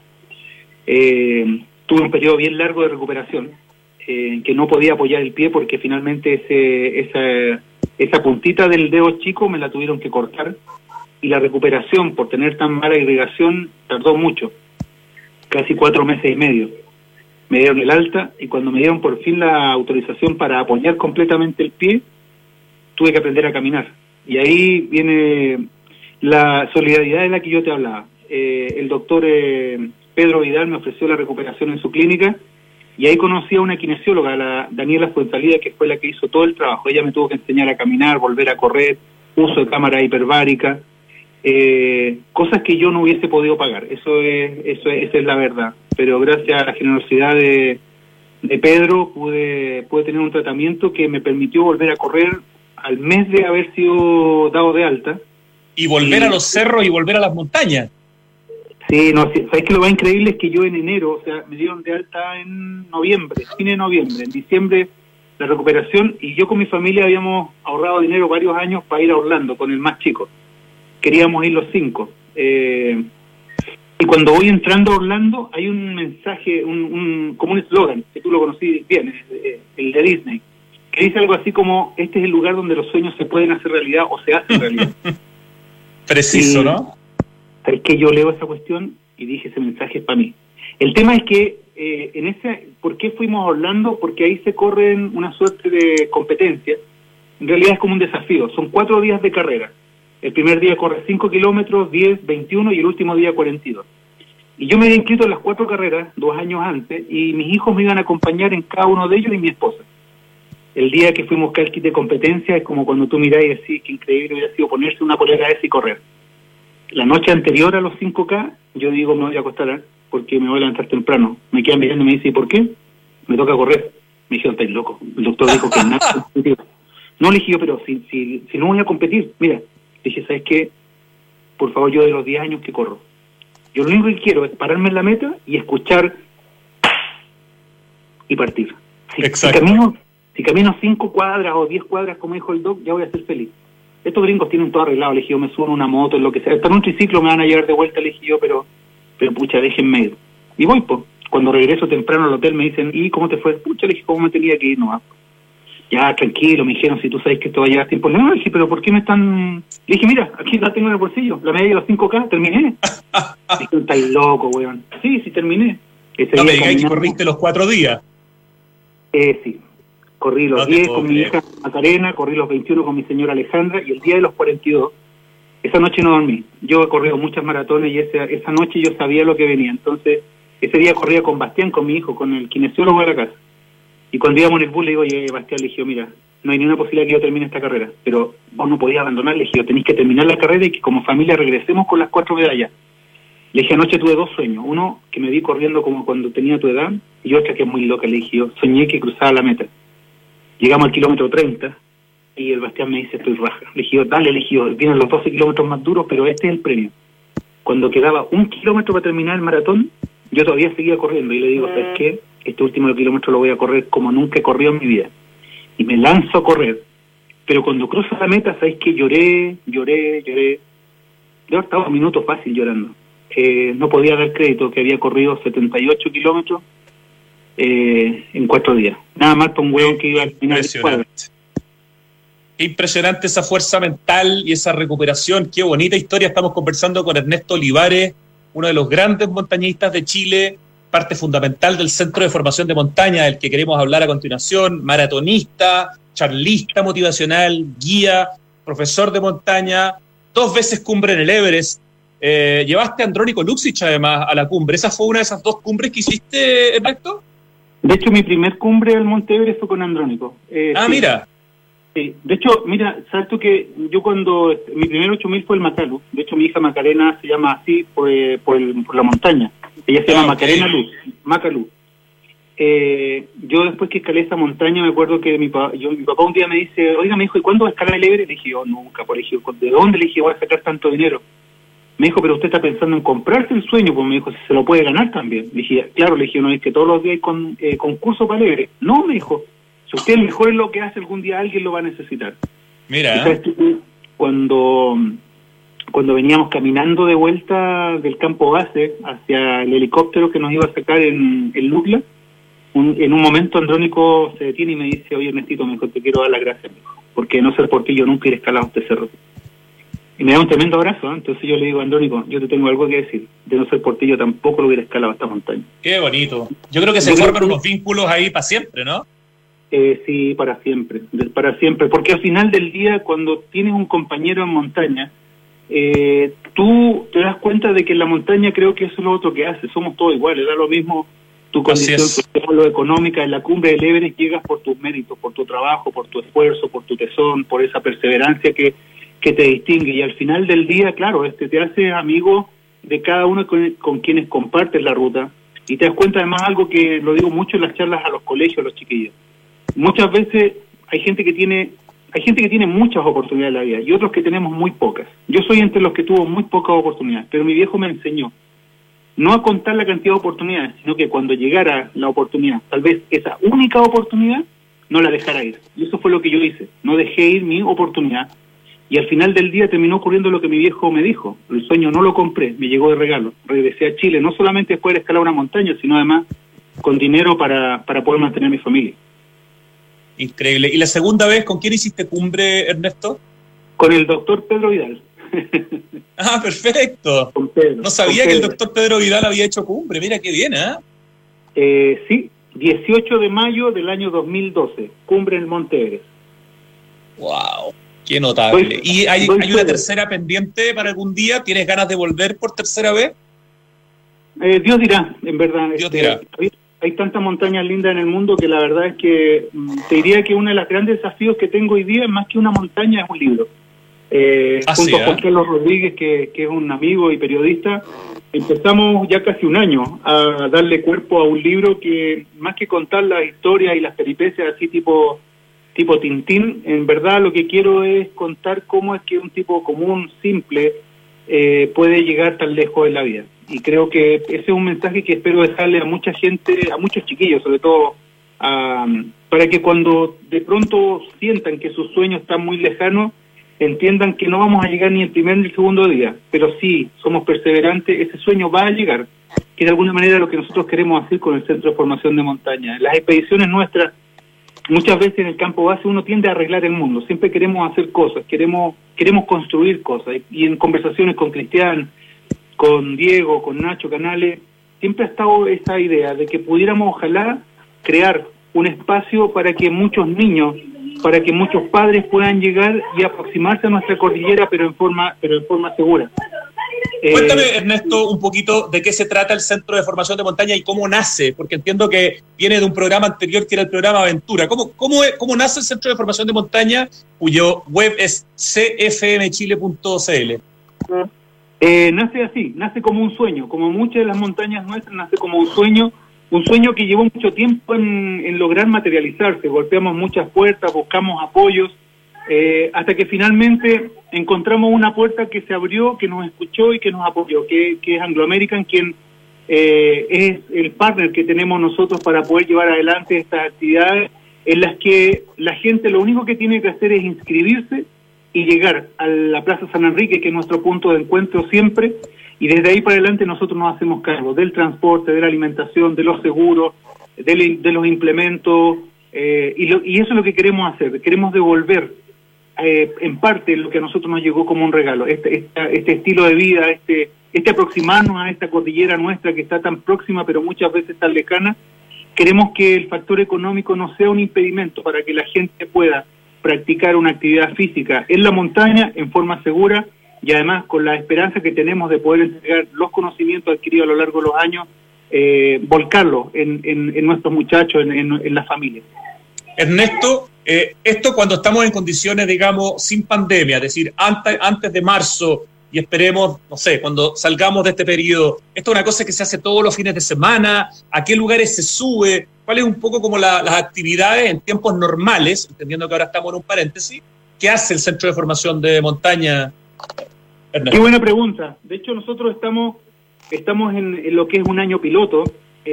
Eh, tuve un periodo bien largo de recuperación, eh, que no podía apoyar el pie porque finalmente ese, esa, esa puntita del dedo chico me la tuvieron que cortar y la recuperación por tener tan mala irrigación tardó mucho, casi cuatro meses y medio. Me dieron el alta y cuando me dieron por fin la autorización para apoyar completamente el pie, tuve que aprender a caminar. Y ahí viene la solidaridad de la que yo te hablaba. Eh, el doctor eh, Pedro Vidal me ofreció la recuperación en su clínica y ahí conocí a una kinesióloga, la Daniela Fuensalida, que fue la que hizo todo el trabajo. Ella me tuvo que enseñar a caminar, volver a correr, uso de cámara hiperbárica, eh, cosas que yo no hubiese podido pagar. Eso es, eso es, esa es la verdad. Pero gracias a la generosidad de, de Pedro pude, pude tener un tratamiento que me permitió volver a correr al mes de haber sido dado de alta. Y volver y, a los cerros y volver a las montañas. Sí, no, sí, sabes que lo más increíble es que yo en enero, o sea, me dieron de alta en noviembre, fin de noviembre, en diciembre la recuperación, y yo con mi familia habíamos ahorrado dinero varios años para ir a Orlando con el más chico. Queríamos ir los cinco. Eh, y cuando voy entrando a Orlando hay un mensaje, un, un como un eslogan, que tú lo conocí bien, el de Disney, que dice algo así como, este es el lugar donde los sueños se pueden hacer realidad o se hacen realidad. Preciso, y, ¿no? Es que yo leo esa cuestión y dije, ese mensaje es para mí. El tema es que, eh, en ese, ¿por qué fuimos a Orlando? Porque ahí se corren una suerte de competencia. En realidad es como un desafío. Son cuatro días de carrera. El primer día corre cinco kilómetros, diez, veintiuno y el último día cuarenta y dos. Y yo me había inscrito en las cuatro carreras dos años antes y mis hijos me iban a acompañar en cada uno de ellos y mi esposa. El día que fuimos a kit de competencia es como cuando tú mirás y decís que increíble hubiera sido ponerse una polera esa y correr. La noche anterior a los cinco K, yo digo, me voy a acostar porque me voy a levantar temprano. Me quedan mirando y me dice, ¿y por qué? Me toca correr. Me dijeron, estáis loco. El doctor dijo que nada. No, le dije yo, pero si, si, si no voy a competir, mira, le dije, ¿sabes qué? Por favor, yo de los diez años que corro, yo lo único que quiero es pararme en la meta y escuchar y partir. Si, Exacto. Si camino, si camino cinco cuadras o diez cuadras, como dijo el doc, ya voy a ser feliz. Estos gringos tienen todo arreglado, le dije yo, me subo en una moto, en lo que sea. Hasta en un triciclo me van a llevar de vuelta, le dije yo, pero, pero pucha, déjenme ir. Y voy, pues. Cuando regreso temprano al hotel me dicen, ¿y cómo te fue? Pucha, le dije, ¿cómo me tenía que ir? No, ya, tranquilo, me dijeron, si tú sabes que esto va a llegar a tiempo. No, le dije, pero ¿por qué me están...? Le dije, mira, aquí la tengo en el bolsillo, la medalla de los cinco K, terminé. Dije, estáis loco, weón. Sí, sí, terminé. Ese no día me digáis que caminando... corriste los cuatro días. Eh, sí. Corrí los no diez con mi creer. hija Macarena, corrí los veintiuno con mi señora Alejandra, y el día de los cuarenta y dos, esa noche no dormí. Yo he corrido muchas maratones y esa, esa noche yo sabía lo que venía. Entonces, ese día corría con Bastián, con mi hijo, con el kinesiólogo de la casa. Y cuando íbamos en el bus le digo, oye, Bastián, le dije, mira, no hay ninguna posibilidad que yo termine esta carrera, pero vos no podías abandonar, le dije, yo tenéis que terminar la carrera y que como familia regresemos con las cuatro medallas. Le dije, anoche tuve dos sueños, uno que me vi corriendo como cuando tenía tu edad, y otra que es muy loca, le dije, yo soñé que cruzaba la meta. Llegamos al kilómetro treinta, y el Bastián me dice, estoy raja. Le dije, dale, le dije, vienen los doce kilómetros más duros, pero este es el premio. Cuando quedaba un kilómetro para terminar el maratón, yo todavía seguía corriendo, y le digo, ¿sabes qué? Este último kilómetro lo voy a correr como nunca he corrido en mi vida. Y me lanzo a correr, pero cuando cruzo la meta, sabéis que lloré, lloré, lloré. Yo estaba un minuto fácil llorando. Eh, no podía dar crédito que había corrido setenta y ocho kilómetros eh, en cuatro días. Nada más para un hueón que iba al final del cuadro. Qué impresionante esa fuerza mental y esa recuperación. Qué bonita historia. Estamos conversando con Ernesto Olivares, uno de los grandes montañistas de Chile, parte fundamental del Centro de Formación de Montaña, del que queremos hablar a continuación, maratonista, charlista motivacional, guía, profesor de montaña, dos veces cumbre en el Everest. Eh, llevaste a Andrónico Luksic además a la cumbre. ¿Esa fue una de esas dos cumbres que hiciste, Ernesto? De hecho, mi primer cumbre al Monte Everest fue con Andrónico. Eh, ah, sí. mira. Sí. De hecho, mira, sabes tú que yo cuando, mi primer ocho mil fue el Macalu. De hecho, mi hija Macarena se llama así por, eh, por, el, por la montaña. Ella se ah, llama okay. Macarena Luz, Macalu. Eh, yo después que escalé esa montaña, me acuerdo que mi, pa, yo, mi papá un día me dice, oiga, me dijo, ¿y cuándo va a escalar el Everest? Le dije, yo, nunca, por ejemplo, ¿de dónde le dije voy a sacar tanto dinero? Me dijo, pero usted está pensando en comprarse el sueño, pues me dijo, si se lo puede ganar también. Le dije, claro, le dije, no, es que todos los días hay con, eh, concurso para el Everest. No, me dijo, si usted es mejor en lo que hace, algún día alguien lo va a necesitar. Mira. ¿Sabes tú? Cuando, cuando veníamos caminando de vuelta del campo base hacia el helicóptero que nos iba a sacar en, en Lucla, un, en un momento Andrónico se detiene y me dice, oye, Ernestito, me dijo, te quiero dar las gracias, mijo, porque no ser por ti yo nunca hubiera escalado este cerro. Y me da un tremendo abrazo, ¿eh? Entonces yo le digo, Andrónico, yo te tengo algo que decir. De no ser por ti, yo tampoco lo hubiera escalado esta montaña. Qué bonito. Yo creo que se yo forman unos vínculos ahí para siempre, ¿no? Eh, sí, para siempre, para siempre. Porque al final del día, cuando tienes un compañero en montaña, eh, tú te das cuenta de que en la montaña creo que eso es lo otro que hace. Somos todos iguales, da lo mismo tu condición social o económica. En la cumbre del Everest llegas por tus méritos, por tu trabajo, por tu esfuerzo, por tu tesón, por esa perseverancia que... que te distingue, y al final del día, claro, este te hace amigo de cada uno con, con quienes compartes la ruta, y te das cuenta además algo que lo digo mucho en las charlas a los colegios, a los chiquillos. Muchas veces hay gente que tiene hay gente que tiene muchas oportunidades en la vida, y otros que tenemos muy pocas. Yo soy entre los que tuvo muy pocas oportunidades, pero mi viejo me enseñó no a contar la cantidad de oportunidades, sino que cuando llegara la oportunidad, tal vez esa única oportunidad, no la dejara ir. Y eso fue lo que yo hice, no dejé ir mi oportunidad. Y al final del día terminó ocurriendo lo que mi viejo me dijo. El sueño no lo compré, me llegó de regalo. Regresé a Chile, no solamente poder escalar una montaña, sino además con dinero para, para poder mantener a mi familia. Increíble. ¿Y la segunda vez con quién hiciste cumbre, Ernesto? Con el doctor Pedro Vidal. Ah, perfecto. Con Pedro, no sabía con que el Pedro. doctor Pedro Vidal había hecho cumbre. Mira qué bien, ¿eh? eh sí, dieciocho de mayo del año dos mil doce, cumbre en el Monte Everest. Wow. Qué notable. Doy, ¿Y hay, doy hay una tercera pendiente para algún día? ¿Tienes ganas de volver por tercera vez? Eh, Dios dirá, en verdad. Dios este, dirá. Hay, hay tantas montañas lindas en el mundo que la verdad es que te diría que uno de los grandes desafíos que tengo hoy día, más que una montaña, es un libro. Eh, ah, junto sí, a Juan ¿eh? Carlos Rodríguez, que, que es un amigo y periodista, empezamos ya casi un año a darle cuerpo a un libro que, más que contar las historias y las peripecias así tipo... tipo Tintín, en verdad lo que quiero es contar cómo es que un tipo común, simple, eh, puede llegar tan lejos en la vida. Y creo que ese es un mensaje que espero dejarle a mucha gente, a muchos chiquillos, sobre todo, um, para que cuando de pronto sientan que sus sueños están muy lejanos, entiendan que no vamos a llegar ni el primer ni el segundo día, pero sí, somos perseverantes, ese sueño va a llegar, que de alguna manera es lo que nosotros queremos hacer con el Centro de Formación de Montaña. Las expediciones nuestras, muchas veces en el campo base uno tiende a arreglar el mundo, siempre queremos hacer cosas, queremos queremos construir cosas, y en conversaciones con Cristian, con Diego, con Nacho Canales, siempre ha estado esa idea de que pudiéramos ojalá crear un espacio para que muchos niños, para que muchos padres puedan llegar y aproximarse a nuestra cordillera, pero en forma pero en forma segura. Cuéntame, eh, Ernesto, un poquito de qué se trata el Centro de Formación de Montaña y cómo nace, porque entiendo que viene de un programa anterior que era el programa Aventura. ¿Cómo, cómo, es, cómo nace el Centro de Formación de Montaña, cuyo web es c f m chile punto c l? Eh, nace así, nace como un sueño, como muchas de las montañas nuestras, nace como un sueño, un sueño que llevó mucho tiempo en, en lograr materializarse. Golpeamos muchas puertas, buscamos apoyos, eh, hasta que finalmente encontramos una puerta que se abrió, que nos escuchó y que nos apoyó, que, que es Anglo American, quien eh, es el partner que tenemos nosotros para poder llevar adelante estas actividades en las que la gente lo único que tiene que hacer es inscribirse y llegar a la Plaza San Enrique, que es nuestro punto de encuentro siempre, y desde ahí para adelante nosotros nos hacemos cargo del transporte, de la alimentación, de los seguros, de, de los implementos, eh, y, lo, y eso es lo que queremos hacer. Queremos devolver eh, en parte lo que a nosotros nos llegó como un regalo, este, este, este estilo de vida, este, este aproximarnos a esta cordillera nuestra que está tan próxima pero muchas veces tan lejana. Queremos que el factor económico no sea un impedimento para que la gente pueda practicar una actividad física en la montaña en forma segura y además con la esperanza que tenemos de poder entregar los conocimientos adquiridos a lo largo de los años, eh, volcarlos en, en, en nuestros muchachos, en, en, en la familia. Ernesto, eh, esto cuando estamos en condiciones, digamos, sin pandemia, es decir, antes, antes de marzo y esperemos, no sé, cuando salgamos de este periodo, ¿esto es una cosa que se hace todos los fines de semana? ¿A qué lugares se sube? ¿Cuál es un poco como la, las actividades en tiempos normales, entendiendo que ahora estamos en un paréntesis? ¿Qué hace el Centro de Formación de Montaña, Ernesto? Qué buena pregunta. De hecho, nosotros estamos estamos en, en lo que es un año piloto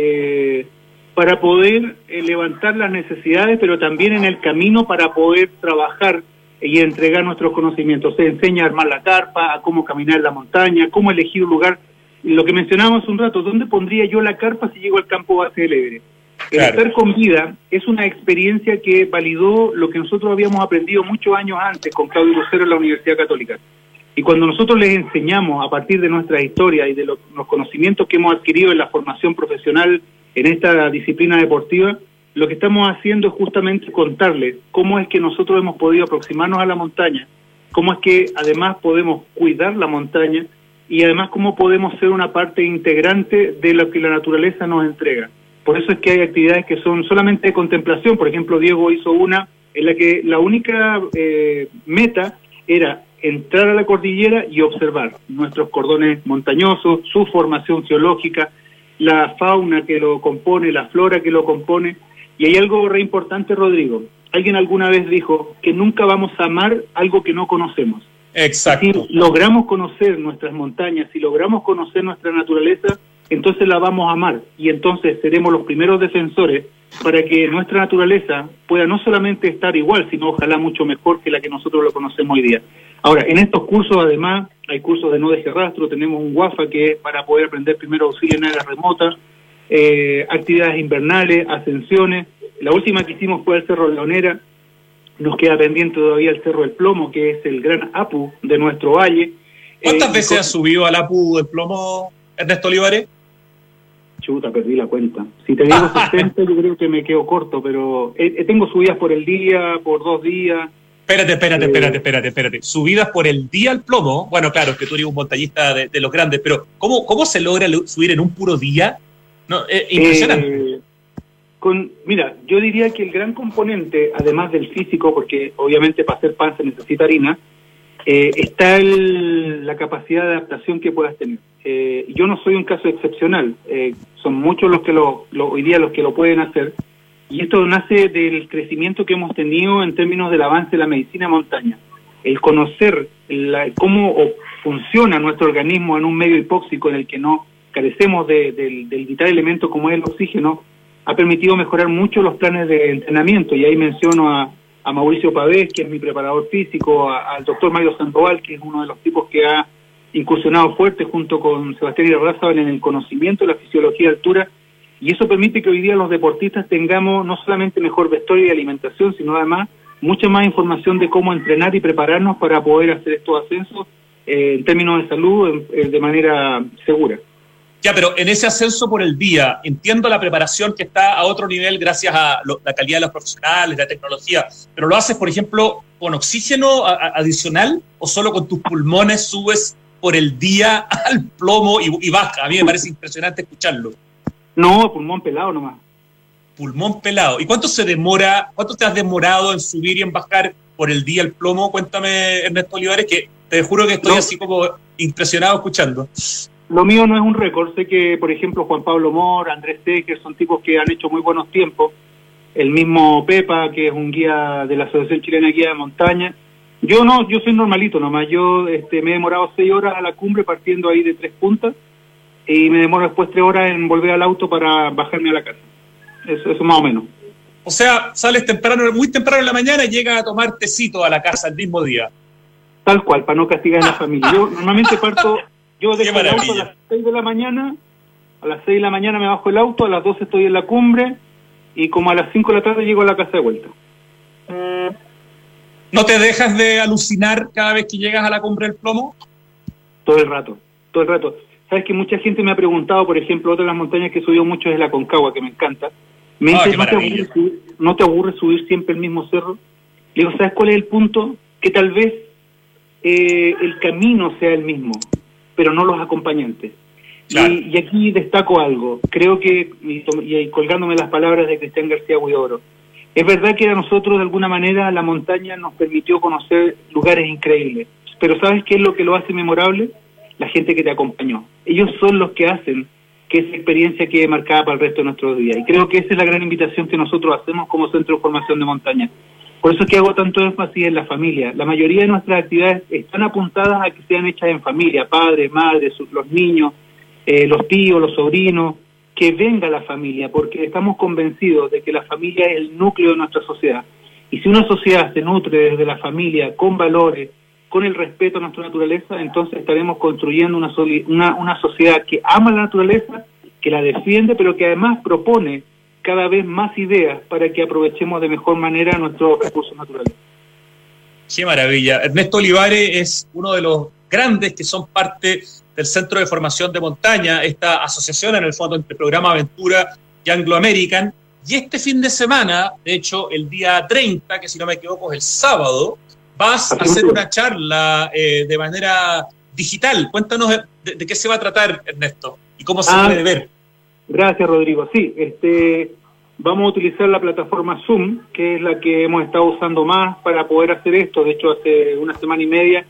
eh, para poder eh, levantar las necesidades, pero también en el camino para poder trabajar y entregar nuestros conocimientos. Se enseña a armar la carpa, a cómo caminar en la montaña, cómo elegir un lugar. Lo que mencionábamos hace un rato, ¿dónde pondría yo la carpa si llego al campo base del Everest? El Claro. estar con vida es una experiencia que validó lo que nosotros habíamos aprendido muchos años antes con Claudio Lucero en la Universidad Católica. Y cuando nosotros les enseñamos a partir de nuestra historia y de los, los conocimientos que hemos adquirido en la formación profesional en esta disciplina deportiva, lo que estamos haciendo es justamente contarles cómo es que nosotros hemos podido aproximarnos a la montaña, cómo es que además podemos cuidar la montaña y además cómo podemos ser una parte integrante de lo que la naturaleza nos entrega. Por eso es que hay actividades que son solamente de contemplación. Por ejemplo, Diego hizo una en la que la única eh, meta era entrar a la cordillera y observar nuestros cordones montañosos, su formación geológica, la fauna que lo compone, la flora que lo compone. Y hay algo re importante, Rodrigo. Alguien alguna vez dijo que nunca vamos a amar algo que no conocemos. Exacto. Si logramos conocer nuestras montañas, si logramos conocer nuestra naturaleza, entonces la vamos a amar y entonces seremos los primeros defensores para que nuestra naturaleza pueda no solamente estar igual, sino ojalá mucho mejor que la que nosotros lo conocemos hoy día. Ahora, en estos cursos además hay cursos de no deje rastro, tenemos un WAFA que es para poder aprender primero auxilio en áreas remotas, eh, actividades invernales, ascensiones. La última que hicimos fue el Cerro Leonera, nos queda pendiente todavía el Cerro del Plomo, que es el gran apu de nuestro valle. ¿Cuántas eh, veces con... has subido al Apu del Plomo, Ernesto Olivares? Chuta, perdí la cuenta. Si te digo sesenta, yo creo que me quedo corto, pero eh, tengo subidas por el día, por dos días. Espérate, espérate, Eh, espérate, espérate, espérate. Subidas por el día al plomo. Bueno, claro, es que tú eres un montañista de, de los grandes, pero ¿cómo, cómo se logra subir en un puro día? No, eh, impresionante. Eh, con, mira, yo diría que el gran componente, además del físico, porque obviamente para hacer pan se necesita harina, eh, está el, la capacidad de adaptación que puedas tener. Eh, yo no soy un caso excepcional, eh, son muchos los que lo, lo, hoy día los que lo pueden hacer, y esto nace del crecimiento que hemos tenido en términos del avance de la medicina de montaña. El conocer la, cómo funciona nuestro organismo en un medio hipóxico en el que no carecemos de, de, del vital elemento como es el oxígeno, ha permitido mejorar mucho los planes de entrenamiento, y ahí menciono a, a Mauricio Pavés, que es mi preparador físico, a, al doctor Mario Sandoval, que es uno de los tipos que ha incursionado fuerte junto con Sebastián Irarrázaval en el conocimiento de la fisiología de altura, y eso permite que hoy día los deportistas tengamos no solamente mejor vestuario y alimentación, sino además mucha más información de cómo entrenar y prepararnos para poder hacer estos ascensos eh, en términos de salud eh, de manera segura. Ya, pero en ese ascenso por el día, entiendo la preparación que está a otro nivel gracias a lo, la calidad de los profesionales, la tecnología, pero ¿lo haces, por ejemplo, con oxígeno a, a, adicional o solo con tus pulmones subes por el día al plomo y, y baja? A mí me parece impresionante escucharlo. No, pulmón pelado nomás. Pulmón pelado. ¿Y cuánto se demora, cuánto te has demorado en subir y en bajar por el día el plomo? Cuéntame, Ernesto Olivares, que te juro que estoy no. así como impresionado escuchando. Lo mío no es un récord. Sé que, por ejemplo, Juan Pablo Mor, Andrés Tejer, son tipos que han hecho muy buenos tiempos. El mismo Pepa, que es un guía de la Asociación Chilena de Guía de Montaña. Yo no, yo soy normalito nomás. Yo este, me he demorado seis horas a la cumbre partiendo ahí de Tres Puntas y me demoro después tres horas en volver al auto para bajarme a la casa. Eso, eso más o menos. O sea, sales temprano, muy temprano en la mañana y llegas a tomar tecito a la casa el mismo día. Tal cual, para no castigar a la familia. Yo normalmente parto, yo dejo el auto a las seis de la mañana, a las seis de la mañana me bajo el auto, a las doce estoy en la cumbre y como a las cinco de la tarde llego a la casa de vuelta. ¿No te dejas de alucinar cada vez que llegas a la cumbre del Plomo? Todo el rato, todo el rato. Sabes que mucha gente me ha preguntado, por ejemplo, otra de las montañas que subió mucho es la Concagua, que me encanta. Me ah, dice, ¿no te, aburre subir, ¿no te aburre subir siempre el mismo cerro? Le digo, ¿sabes cuál es el punto? Que tal vez eh, el camino sea el mismo, pero no los acompañantes. Claro. Y, y aquí destaco algo. Creo que, y, y colgándome las palabras de Cristian García Huidobro, es verdad que a nosotros de alguna manera la montaña nos permitió conocer lugares increíbles, pero ¿sabes qué es lo que lo hace memorable? La gente que te acompañó. Ellos son los que hacen que esa experiencia quede marcada para el resto de nuestros días. Y creo que esa es la gran invitación que nosotros hacemos como Centro de Formación de Montaña. Por eso es que hago tanto énfasis en la familia. La mayoría de nuestras actividades están apuntadas a que sean hechas en familia, padres, madres, los niños, eh, los tíos, los sobrinos, que venga la familia, porque estamos convencidos de que la familia es el núcleo de nuestra sociedad. Y si una sociedad se nutre desde la familia, con valores, con el respeto a nuestra naturaleza, entonces estaremos construyendo una, una, una sociedad que ama la naturaleza, que la defiende, pero que además propone cada vez más ideas para que aprovechemos de mejor manera nuestros recursos naturales. ¡Qué maravilla! Ernesto Olivares es uno de los grandes que son parte del Centro de Formación de Montaña, esta asociación en el fondo entre Programa Aventura y Anglo American, y este fin de semana, de hecho el día treinta, que si no me equivoco es el sábado, vas a hacer una charla eh, de manera digital. Cuéntanos de, de qué se va a tratar, Ernesto, y cómo se ah, puede ver. Gracias, Rodrigo. Sí, este, vamos a utilizar la plataforma Zoom, que es la que hemos estado usando más para poder hacer esto. De hecho, hace una semana y media,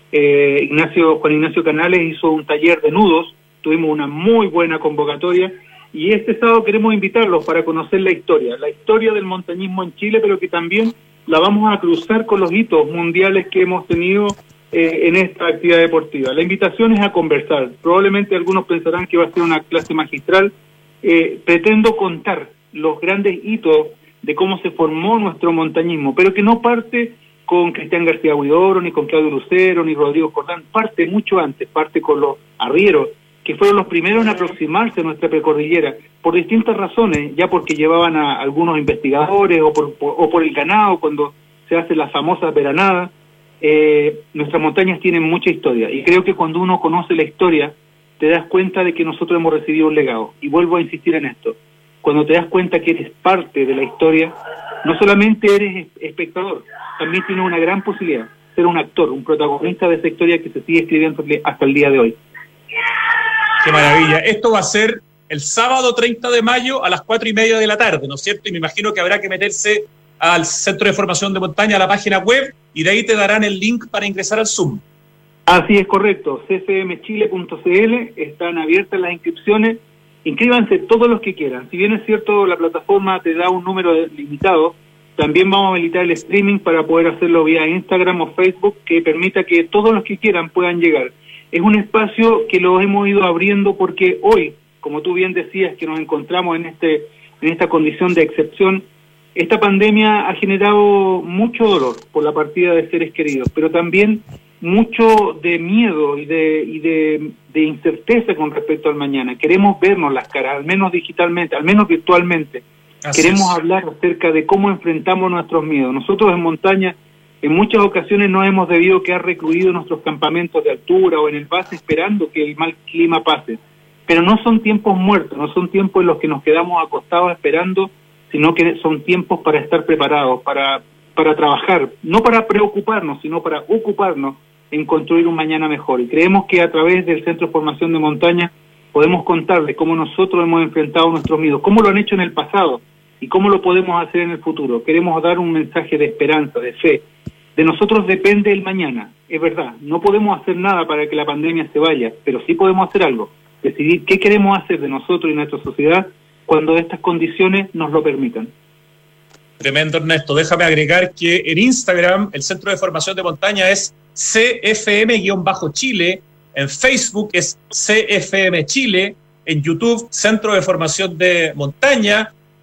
eh, Ignacio, Juan Ignacio Canales hizo un taller de nudos. Tuvimos una muy buena convocatoria. Y este sábado queremos invitarlos para conocer la historia, la historia del montañismo en Chile, pero que también la vamos a cruzar con los hitos mundiales que hemos tenido eh, en esta actividad deportiva. La invitación es a conversar. Probablemente algunos pensarán que va a ser una clase magistral. Eh, pretendo contar los grandes hitos de cómo se formó nuestro montañismo, pero que no parte con Cristian García Huidobro, ni con Claudio Lucero, ni Rodrigo Cordán. Parte mucho antes, parte con los arrieros, que fueron los primeros en aproximarse a nuestra precordillera, por distintas razones, ya porque llevaban a algunos investigadores o por, por, o por el ganado, cuando se hacen las famosas veranadas. Eh, nuestras montañas tienen mucha historia, y creo que cuando uno conoce la historia, te das cuenta de que nosotros hemos recibido un legado. Y vuelvo a insistir en esto, cuando te das cuenta que eres parte de la historia, no solamente eres espectador, también tienes una gran posibilidad de ser un actor, un protagonista de esa historia que se sigue escribiendo hasta el día de hoy. ¡Qué maravilla! Esto va a ser el sábado treinta de mayo a las cuatro y media de la tarde, ¿no es cierto? Y me imagino que habrá que meterse al Centro de Formación de Montaña, a la página web, y de ahí te darán el link para ingresar al Zoom. Así es, correcto. c f m chile punto c l, están abiertas las inscripciones. Inscríbanse todos los que quieran. Si bien es cierto, la plataforma te da un número limitado, también vamos a habilitar el streaming para poder hacerlo vía Instagram o Facebook, que permita que todos los que quieran puedan llegar. Es un espacio que lo hemos ido abriendo porque hoy, como tú bien decías, que nos encontramos en este en esta condición de excepción, esta pandemia ha generado mucho dolor por la partida de seres queridos, pero también mucho de miedo y de y de, de incerteza con respecto al mañana. Queremos vernos las caras, al menos digitalmente, al menos virtualmente. Así Queremos es. hablar acerca de cómo enfrentamos nuestros miedos. Nosotros en montaña, en muchas ocasiones nos hemos debido quedar recluidos en nuestros campamentos de altura o en el base esperando que el mal clima pase. Pero no son tiempos muertos, no son tiempos en los que nos quedamos acostados esperando, sino que son tiempos para estar preparados, para, para trabajar, no para preocuparnos, sino para ocuparnos en construir un mañana mejor. Y creemos que a través del Centro de Formación de Montaña podemos contarles cómo nosotros hemos enfrentado nuestros miedos, cómo lo han hecho en el pasado y cómo lo podemos hacer en el futuro. Queremos dar un mensaje de esperanza, de fe. De nosotros depende el mañana, es verdad. No podemos hacer nada para que la pandemia se vaya, pero sí podemos hacer algo. Decidir qué queremos hacer de nosotros y nuestra sociedad cuando estas condiciones nos lo permitan. Tremendo, Ernesto. Déjame agregar que en Instagram el Centro de Formación de Montaña es C F M-Chile, en Facebook es C F M Chile, en YouTube Centro de Formación de Montaña,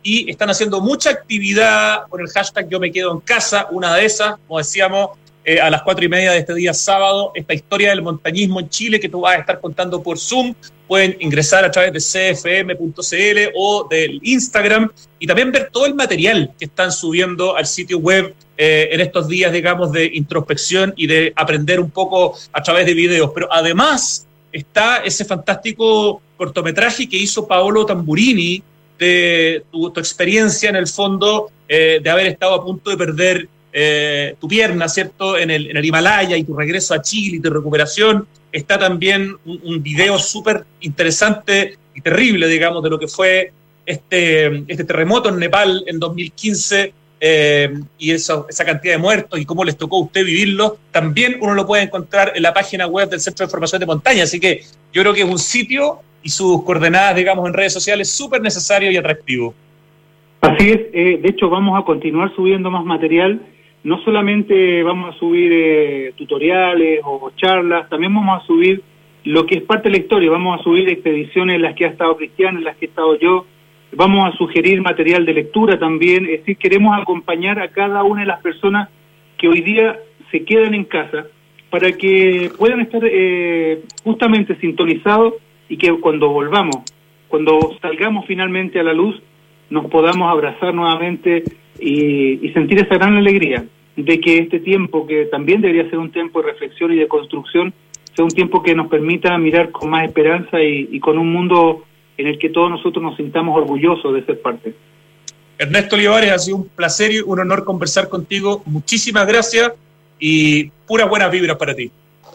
y están haciendo mucha actividad con el hashtag Yo Me Quedo en Casa, una de esas, como decíamos, eh, a las cuatro y media de este día sábado, esta historia del montañismo en Chile que tú vas a estar contando por Zoom. Pueden ingresar a través de c f m punto c l o del Instagram y también ver todo el material que están subiendo al sitio web eh, en estos días, digamos, de introspección y de aprender un poco a través de videos. Pero además está ese fantástico cortometraje que hizo Paolo Tamburini de tu, tu experiencia en el fondo eh, de haber estado a punto de perder eh, tu pierna, ¿cierto?, en el, en el Himalaya, y tu regreso a Chile y tu recuperación. Está también un, un video súper interesante y terrible, digamos, de lo que fue este, este terremoto en Nepal en dos mil quince eh, y esa, esa cantidad de muertos y cómo les tocó a usted vivirlo. También uno lo puede encontrar en la página web del Centro de Formación de Montaña. Así que yo creo que es un sitio y sus coordenadas, digamos, en redes sociales súper necesario y atractivo. Así es. Eh, de hecho, vamos a continuar subiendo más material. No solamente vamos a subir eh, tutoriales o charlas, también vamos a subir lo que es parte de la historia. Vamos a subir expediciones en las que ha estado Cristian, en las que he estado yo. Vamos a sugerir material de lectura también. Es decir, queremos acompañar a cada una de las personas que hoy día se quedan en casa para que puedan estar eh, justamente sintonizados y que cuando volvamos, cuando salgamos finalmente a la luz, nos podamos abrazar nuevamente y, y sentir esa gran alegría de que este tiempo, que también debería ser un tiempo de reflexión y de construcción, sea un tiempo que nos permita mirar con más esperanza y, y con un mundo en el que todos nosotros nos sintamos orgullosos de ser parte. Ernesto Olivares, ha sido un placer y un honor conversar contigo. Muchísimas gracias y puras buenas vibras para ti.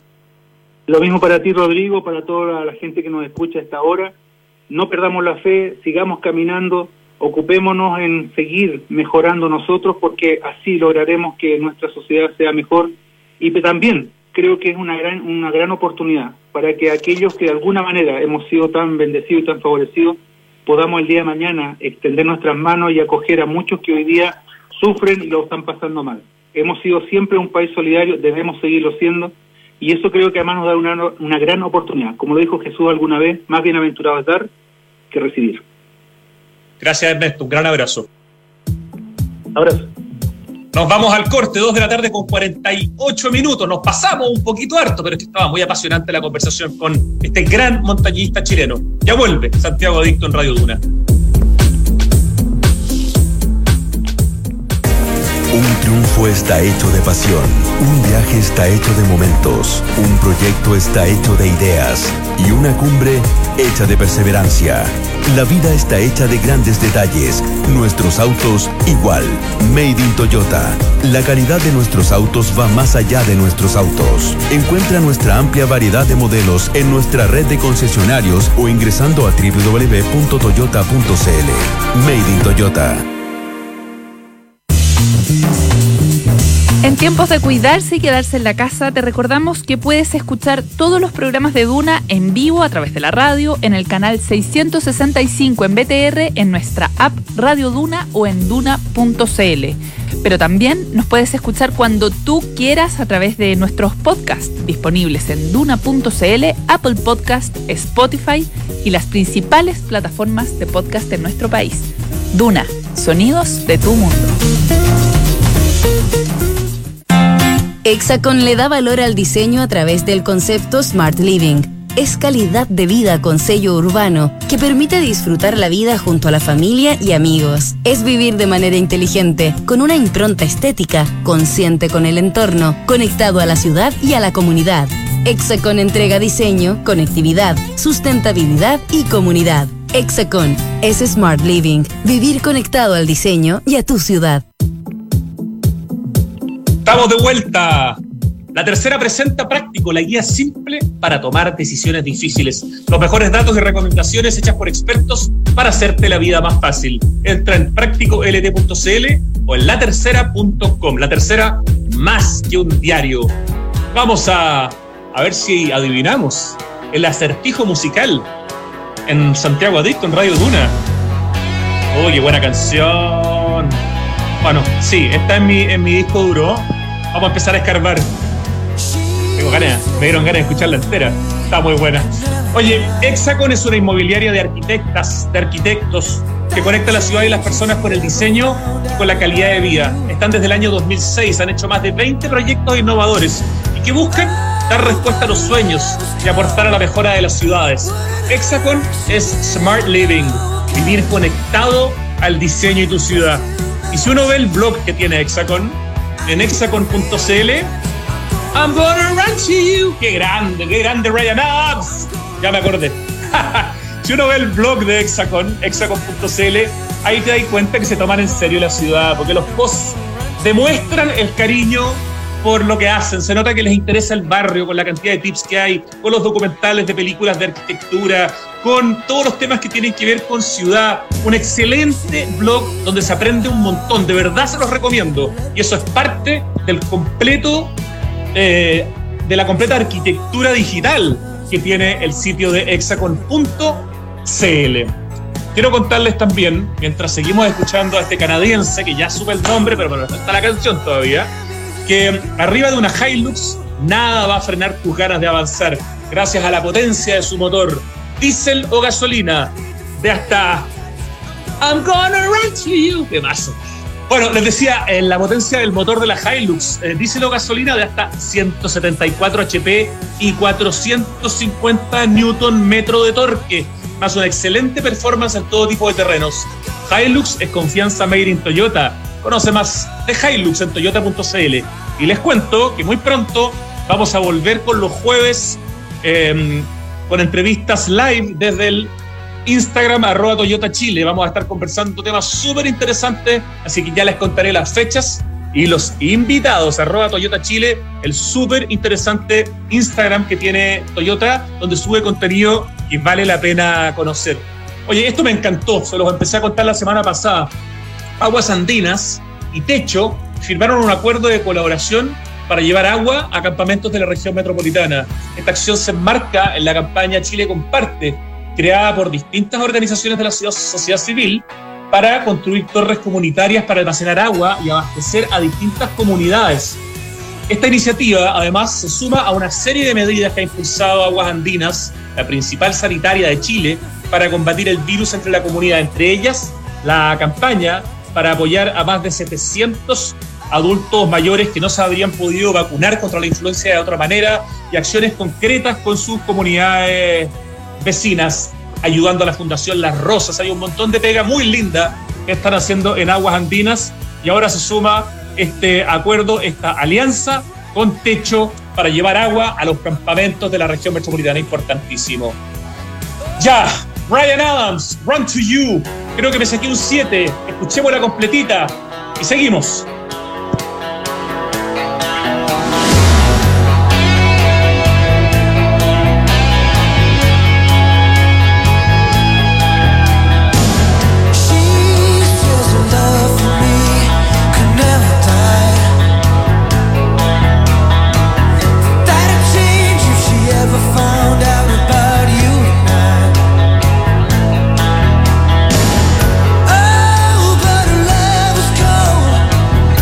Lo mismo para ti, Rodrigo, para toda la gente que nos escucha a esta hora. No perdamos la fe, sigamos caminando, ocupémonos en seguir mejorando nosotros, porque así lograremos que nuestra sociedad sea mejor. Y también creo que es una gran, una gran oportunidad para que aquellos que de alguna manera hemos sido tan bendecidos y tan favorecidos, podamos el día de mañana extender nuestras manos y acoger a muchos que hoy día sufren y lo están pasando mal. Hemos sido siempre un país solidario, debemos seguirlo siendo, y eso creo que además nos da una, una gran oportunidad. Como lo dijo Jesús alguna vez, más bienaventurado es dar que recibir. Gracias, Ernesto. Un gran abrazo. Abrazo. Nos vamos al corte, dos de la tarde con cuarenta y ocho minutos. Nos pasamos un poquito harto, pero es que estaba muy apasionante la conversación con este gran montañista chileno. Ya vuelve Santiago Adicto en Radio Duna. Un triunfo está hecho de pasión, un viaje está hecho de momentos, un proyecto está hecho de ideas y una cumbre hecha de perseverancia. La vida está hecha de grandes detalles, nuestros autos igual. Made in Toyota. La calidad de nuestros autos va más allá de nuestros autos. Encuentra nuestra amplia variedad de modelos en nuestra red de concesionarios o ingresando a doble u doble u doble u punto toyota punto c l. Made in Toyota. En tiempos de cuidarse y quedarse en la casa, te recordamos que puedes escuchar todos los programas de Duna en vivo a través de la radio, en el canal seiscientos sesenta y cinco en B T R, en nuestra app Radio Duna o en duna punto c l. Pero también nos puedes escuchar cuando tú quieras a través de nuestros podcasts, disponibles en duna punto c l, Apple Podcast, Spotify y las principales plataformas de podcast en nuestro país. Duna, sonidos de tu mundo. Hexacon le da valor al diseño a través del concepto Smart Living. Es calidad de vida con sello urbano que permite disfrutar la vida junto a la familia y amigos. Es vivir de manera inteligente, con una impronta estética, consciente con el entorno, conectado a la ciudad y a la comunidad. Hexacon entrega diseño, conectividad, sustentabilidad y comunidad. Hexacon es Smart Living, vivir conectado al diseño y a tu ciudad. Estamos de vuelta. La tercera presenta Práctico, la guía simple para tomar decisiones difíciles. Los mejores datos y recomendaciones hechas por expertos para hacerte la vida más fácil. Entra en práctico l t punto c l o en la tercera punto com. La Tercera, más que un diario. Vamos a, a ver si adivinamos el acertijo musical en Santiago Adicto en Radio Duna. ¡Oh, qué buena canción! Bueno, sí, está en mi, en mi disco duro. Vamos a empezar a escarbar. Tengo ganas, me dieron ganas de escucharla entera. Está muy buena. Oye, Hexacon es una inmobiliaria de arquitectas, de arquitectos, que conecta la ciudad y las personas con el diseño y con la calidad de vida. Están desde el año dos mil seis, han hecho más de veinte proyectos innovadores y que buscan dar respuesta a los sueños y aportar a la mejora de las ciudades. Hexacon es Smart Living, vivir conectado al diseño y tu ciudad. Y si uno ve el blog que tiene Hexacon, en hexacon punto c l, I'm gonna run to you. ¡Qué grande, qué grande Ryan Adams! Ya me acordé. Si uno ve el blog de Hexacon, hexacon punto c l, ahí te das cuenta que se toman en serio la ciudad, porque los posts demuestran el cariño por lo que hacen. Se nota que les interesa el barrio, con la cantidad de tips que hay, con los documentales de películas de arquitectura, con todos los temas que tienen que ver con ciudad. Un excelente blog donde se aprende un montón. De verdad se los recomiendo. Y eso es parte del completo, eh, de la completa arquitectura digital que tiene el sitio de hexacon punto c l. Quiero contarles también, mientras seguimos escuchando a este canadiense, que ya supe el nombre, pero no está la canción todavía, que arriba de una Hilux nada va a frenar tus ganas de avanzar gracias a la potencia de su motor, diésel o gasolina, de hasta I'm gonna run to you. ¡Qué mazo! Bueno, les decía, eh, la potencia del motor de la Hilux, eh, diésel o gasolina, de hasta ciento setenta y cuatro H P y cuatrocientos cincuenta newton metro de torque, más una excelente performance en todo tipo de terrenos. Hilux es confianza made in Toyota. Conoce más de Hilux en toyota punto c l. Y les cuento que muy pronto vamos a volver con los jueves eh, con entrevistas live desde el Instagram arroba Toyota Chile. Vamos a estar conversando temas súper interesantes, así que ya les contaré las fechas y los invitados. Arroba Toyota Chile, el súper interesante Instagram que tiene Toyota, donde sube contenido que vale la pena conocer. Oye, esto me encantó, se los empecé a contar la semana pasada. Aguas Andinas y Techo firmaron un acuerdo de colaboración para llevar agua a campamentos de la región metropolitana. Esta acción se enmarca en la campaña Chile Comparte, creada por distintas organizaciones de la sociedad civil para construir torres comunitarias para almacenar agua y abastecer a distintas comunidades. Esta iniciativa, además, se suma a una serie de medidas que ha impulsado Aguas Andinas, la principal sanitaria de Chile, para combatir el virus entre la comunidad, entre ellas la campaña para apoyar a más de setecientos adultos mayores que no se habrían podido vacunar contra la influenza de otra manera, y acciones concretas con sus comunidades vecinas, ayudando a la Fundación Las Rosas. Hay un montón de pega muy linda que están haciendo en Aguas Andinas, y ahora se suma este acuerdo, esta alianza con Techo para llevar agua a los campamentos de la región metropolitana. Importantísimo. Ya, Ryan Adams, Run to You. Creo que me saqué un siete. Escuchémosla completita y seguimos. Oh, but love is cold.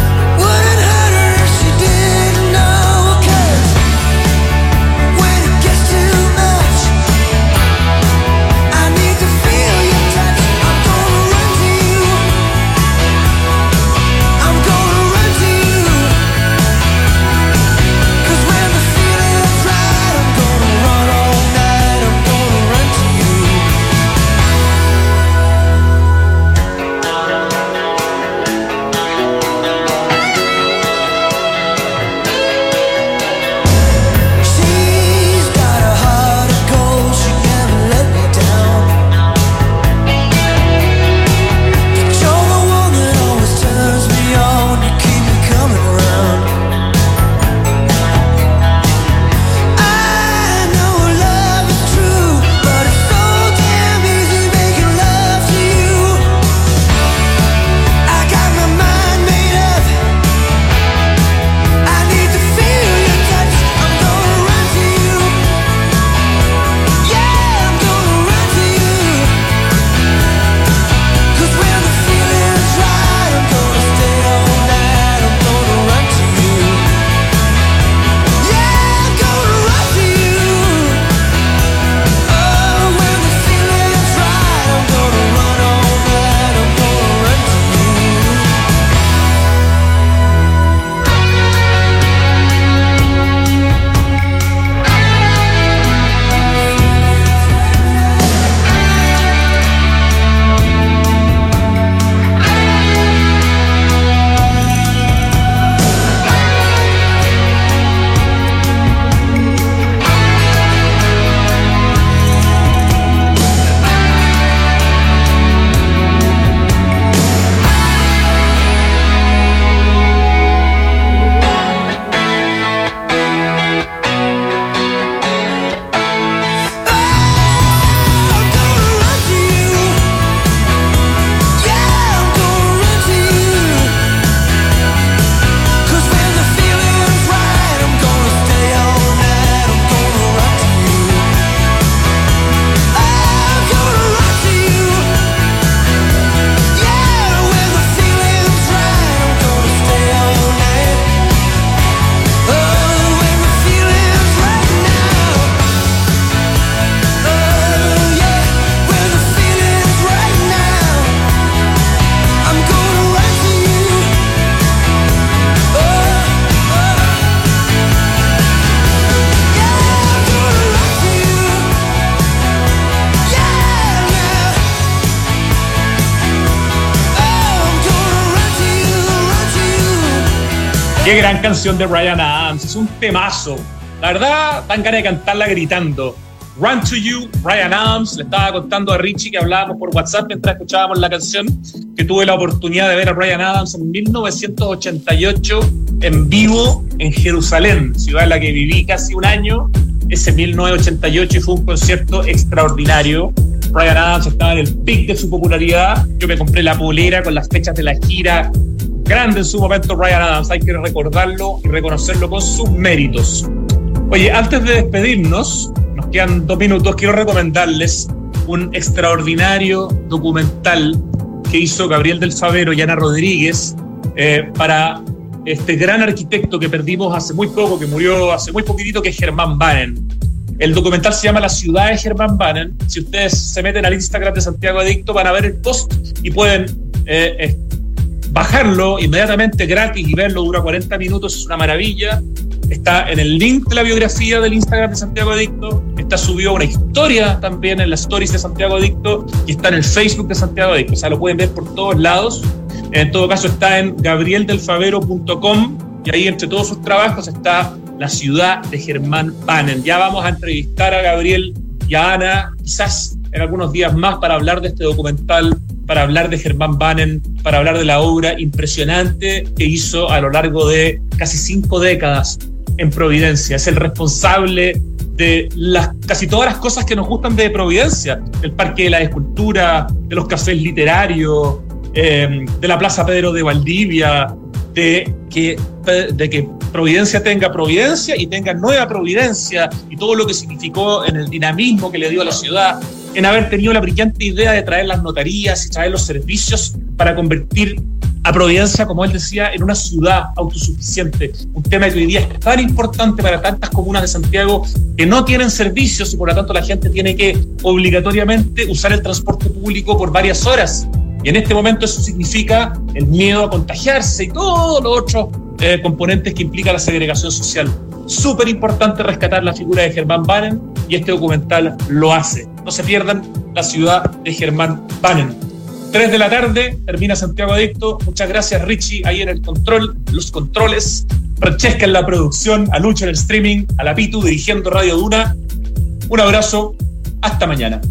Qué gran canción de Bryan Adams, es un temazo. La verdad, dan ganas de cantarla gritando. Run to You, Bryan Adams. Le estaba contando a Richie que hablábamos por WhatsApp mientras escuchábamos la canción, que tuve la oportunidad de ver a Bryan Adams en mil novecientos ochenta y ocho en vivo en Jerusalén, ciudad en la que viví casi un año. Ese mil novecientos ochenta y ocho y fue un concierto extraordinario. Bryan Adams estaba en el pic de su popularidad. Yo me compré la polera con las fechas de la gira. Grande en su momento Bryan Adams, hay que recordarlo y reconocerlo con sus méritos. Oye, antes de despedirnos, nos quedan dos minutos, quiero recomendarles un extraordinario documental que hizo Gabriel del Favero y Ana Rodríguez eh, para este gran arquitecto que perdimos hace muy poco, que murió hace muy poquitito, que es Germán Banen. El documental se llama La ciudad de Germán Banen. Si ustedes se meten al Instagram de Santiago Adicto van a ver el post y pueden eh, eh, bajarlo inmediatamente gratis y verlo. Dura cuarenta minutos, es una maravilla. Está en el link de la biografía del Instagram de Santiago Adicto. Está subido una historia también en las stories de Santiago Adicto y está en el Facebook de Santiago Adicto. O sea, lo pueden ver por todos lados. En todo caso, está en gabriel del favero punto com y ahí entre todos sus trabajos está La ciudad de Germán Banen. Ya vamos a entrevistar a Gabriel y a Ana, quizás en algunos días más, para hablar de este documental, para hablar de Germán Banen, para hablar de la obra impresionante que hizo a lo largo de casi cinco décadas en Providencia. Es el responsable de las, casi todas las cosas que nos gustan de Providencia, del Parque de la Escultura, de los cafés literarios, eh, de la Plaza Pedro de Valdivia, de que, de que Providencia tenga Providencia y tenga nueva Providencia, y todo lo que significó en el dinamismo que le dio a la ciudad, en haber tenido la brillante idea de traer las notarías y traer los servicios para convertir a Providencia, como él decía, en una ciudad autosuficiente. Un tema que hoy día es tan importante para tantas comunas de Santiago que no tienen servicios y por lo tanto la gente tiene que obligatoriamente usar el transporte público por varias horas. Y en este momento eso significa el miedo a contagiarse y todos los otros eh, componentes que implica la segregación social. Súper importante rescatar la figura de Germán Banen y este documental lo hace. No se pierdan La ciudad de Germán Banen. Tres de la tarde, termina Santiago Adicto. Muchas gracias, Richie, ahí en el control, los controles. Francesca en la producción, a Lucho en el streaming, a la Pitu dirigiendo Radio Duna. Un abrazo, hasta mañana.